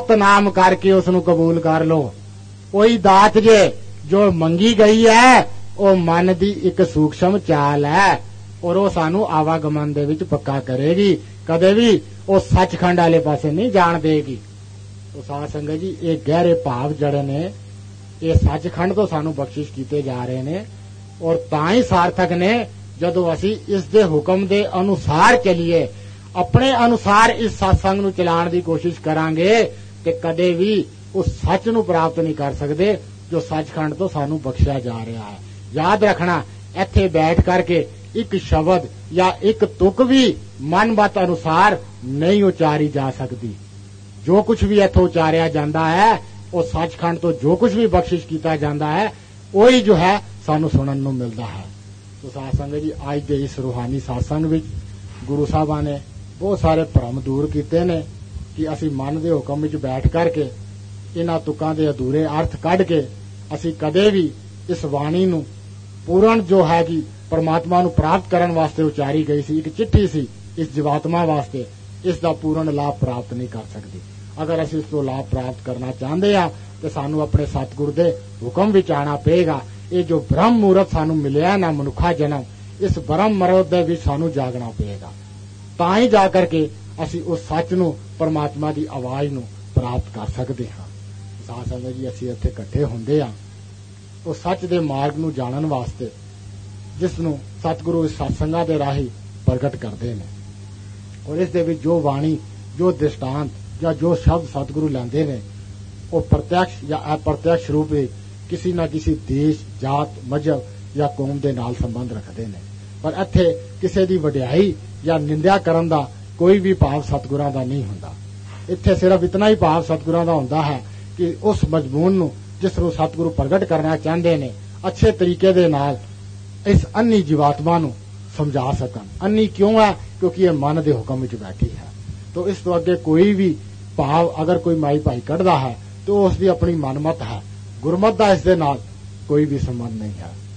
ਸਤਨਾਮ ਕਰਕੇ ਉਸ ਨੂੰ ਕਬੂਲ ਕਰ ਲਓ। ਉਹੀ ਦਾਤ ਜੇ ਜੋ ਮੰਗੀ ਗਈ ਹੈ ਉਹ ਮਨ ਦੀ ਇੱਕ ਸੂਖਸ਼ਮ ਚਾਲ ਹੈ ਔਰ ਉਹ ਸਾਨੂੰ ਆਵਾਗਮਨ ਦੇ ਵਿੱਚ ਪੱਕਾ ਕਰੇਗੀ, ਕਦੇ ਵੀ ਉਹ ਸੱਚਖੰਡ ਵਾਲੇ ਪਾਸੇ ਨਹੀਂ ਜਾਣ ਦੇਗੀ। ਉਹ ਸਾਧ ਸੰਗਤ ਜੀ, ਇਹ ਗਹਿਰੇ ਭਾਵ ਜਿਹੜੇ ਨੇ ਇਹ ਸੱਚਖੰਡ ਤੋਂ ਸਾਨੂੰ ਬਖਸ਼ਿਸ਼ ਕੀਤੇ ਜਾ ਰਹੇ ਨੇ ਔਰ ਤਾਂ ਹੀ ਸਾਰਥਕ ਨੇ ਜਦੋਂ ਅਸੀਂ ਇਸ ਦੇ ਹੁਕਮ ਦੇ ਅਨੁਸਾਰ ਚੱਲੀਏ। ਆਪਣੇ ਅਨੁਸਾਰ ਇਸ ਸਤਸੰਗ ਨੂੰ ਚਲਾਉਣ ਦੀ ਕੋਸ਼ਿਸ਼ ਕਰਾਂਗੇ ਤੇ ਕਦੇ ਵੀ ਉਸ ਸੱਚ ਨੂੰ ਪ੍ਰਾਪਤ ਨਹੀਂ ਕਰ ਸਕਦੇ ਜੋ ਸੱਚਖੰਡ ਤੋਂ ਸਾਨੂੰ ਬਖਸ਼ਿਆ ਜਾ ਰਿਹਾ ਹੈ। ਯਾਦ ਰੱਖਣਾ, ਇੱਥੇ ਬੈਠ ਕਰਕੇ ਇੱਕ ਸ਼ਬਦ ਜਾਂ ਇੱਕ ਤੁਕ ਵੀ ਮਨਮਤ ਅਨੁਸਾਰ ਨਹੀਂ ਉਚਾਰੀ ਜਾ ਸਕਦੀ। ਜੋ ਕੁਝ ਵੀ ਇੱਥੋਂ ਉਚਾਰਿਆ ਜਾਂਦਾ ਹੈ ਉਹ ਸੱਚਖੰਡ ਤੋਂ ਜੋ ਕੁਝ ਵੀ ਬਖਸ਼ਿਸ਼ ਕੀਤਾ ਜਾਂਦਾ ਹੈ ਉਹੀ ਜੋ ਹੈ ਸਾਨੂੰ ਸੁਣਨ ਨੂੰ ਮਿਲਦਾ ਹੈ। ਸੋ ਸਾਧ ਸੰਗਤ ਜੀ, ਅੱਜ ਦੇ ਇਸ ਰੂਹਾਨੀ ਸਤਸੰਗ ਵਿੱਚ ਗੁਰੂ ਸਾਹਿਬਾਂ ਨੇ ਬਹੁਤ ਸਾਰੇ ਭਰਮ ਦੂਰ ਕੀਤੇ ਨੇ ਕਿ ਅਸੀਂ ਮਨ ਦੇ ਹੁਕਮ ਵਿੱਚ ਬੈਠ ਕਰਕੇ ਇਹਨਾਂ ਤੁਕਾਂ ਦੇ ਅਧੂਰੇ ਅਰਥ ਕੱਢ ਕੇ ਅਸੀਂ ਕਦੇ ਵੀ ਇਸ ਬਾਣੀ ਨੂੰ ਪੂਰਨ ਜੋ ਹੈ ਕਿ ਪਰਮਾਤਮਾ ਨੂੰ ਪ੍ਰਾਪਤ ਕਰਨ ਵਾਸਤੇ ਉਚਾਰੀ ਗਈ ਸੀ, ਇੱਕ ਚਿੱਠੀ ਸੀ ਇਸ ਜੀਵਾਤਮਾ ਵਾਸਤੇ, ਇਸ ਦਾ ਪੂਰਨ ਲਾਭ ਪ੍ਰਾਪਤ ਨਹੀਂ ਕਰ ਸਕਦੇ। ਅਗਰ ਅਸੀਂ ਇਸ ਤੋਂ ਲਾਭ ਪ੍ਰਾਪਤ ਕਰਨਾ ਚਾਹੁੰਦੇ ਹਾਂ ਤੇ ਸਾਨੂੰ ਆਪਣੇ ਸਤਿਗੁਰ ਦੇ ਹੁਕਮ ਵਿੱਚ ਆਉਣਾ ਪਏਗਾ। ਇਹ ਜੋ ਬ੍ਰਹਮ ਮੂਰਤ ਸਾਨੂੰ ਮਿਲਿਆ ਨਾ ਮਨੁੱਖਾ ਜਨਮ, ਇਸ ਬ੍ਰਹਮ ਮੂਰਤ ਦੇ ਵਿੱਚ ਸਾਨੂੰ ਜਾਗਣਾ ਪਏਗਾ। ਤਾਂ ਹੀ ਜਾ ਕਰਕੇ ਅਸੀਂ ਉਸ ਸੱਚ ਨੂੰ, ਪਰਮਾਤਮਾ ਦੀ ਆਵਾਜ਼ ਨੂੰ ਪ੍ਰਾਪਤ ਕਰ ਸਕਦੇ ਹਾਂ। ਸਾਧ ਸੰਗਤ ਜੀ, ਅਸੀਂ ਇੱਥੇ ਇਕੱਠੇ ਹੁੰਦੇ ਹਾਂ ਉਹ ਸੱਚ ਦੇ ਮਾਰਗ ਨੂੰ ਜਾਣਨ ਵਾਸਤੇ, ਜਿਸ ਨੂੰ ਸਤਿਗੁਰੂ ਇਸ ਸਤਸੰਗਾਂ ਦੇ ਰਾਹੀਂ ਪ੍ਰਗਟ ਕਰਦੇ ਨੇ ਔਰ ਇਸ ਦੇ ਵਿੱਚ ਜੋ ਬਾਣੀ, ਜੋ ਦ੍ਰਿਸ਼ਟਾਂਤ ਜਾਂ ਜੋ ਸ਼ਬਦ ਸਤਿਗੁਰੂ ਲੈਂਦੇ ਨੇ ਉਹ ਪ੍ਰਤੱਖ ਜਾਂ ਅਪ੍ਰਤੱਖ ਰੂਪ ਵਿੱਚ ਕਿਸੇ ਨਾ ਕਿਸੇ ਦੇਸ਼, ਜਾਤ, ਮਜ਼ਹਬ ਜਾਂ ਕੌਮ ਦੇ ਨਾਲ ਸੰਬੰਧ ਰੱਖਦੇ ਨੇ। ਪਰ ਇੱਥੇ ਕਿਸੇ ਦੀ ਵਡਿਆਈ ਜਾਂ ਨਿੰਦਿਆ ਕਰਨ ਦਾ ਕੋਈ ਵੀ ਭਾਵ ਸਤਿਗੁਰਾਂ ਦਾ ਨਹੀਂ ਹੁੰਦਾ। ਇੱਥੇ ਸਿਰਫ ਇਤਨਾ ਹੀ ਭਾਵ ਸਤਿਗੁਰਾਂ ਦਾ ਹੁੰਦਾ ਹੈ ਕਿ ਉਸ ਮਜ਼ਮੂਨ ਨੂੰ ਜਿਸ ਨੂੰ ਸਤਿਗੁਰੂ ਪ੍ਰਗਟ ਕਰਨਾ ਚਾਹੁੰਦੇ ਨੇ ਅੱਛੇ ਤਰੀਕੇ ਦੇ ਨਾਲ ਇਸ ਅੰਨੀ ਜੀਵਾਤਮਾ ਨੂੰ ਸਮਝਾ ਸਕਣ। ਅੰਨੀ ਕਿਉਂ ਹੈ? ਕਿਉਂਕਿ ਇਹ ਮਨ ਦੇ ਹੁਕਮ ਵਿੱਚ ਬੈਠੀ ਹੈ। तो इस तो अगे कोई भी भाव अगर कोई माई भाई कढ़दा है तो उसकी अपनी मनमत है, गुरमत का इस दे नाल कोई भी संबंध नहीं है।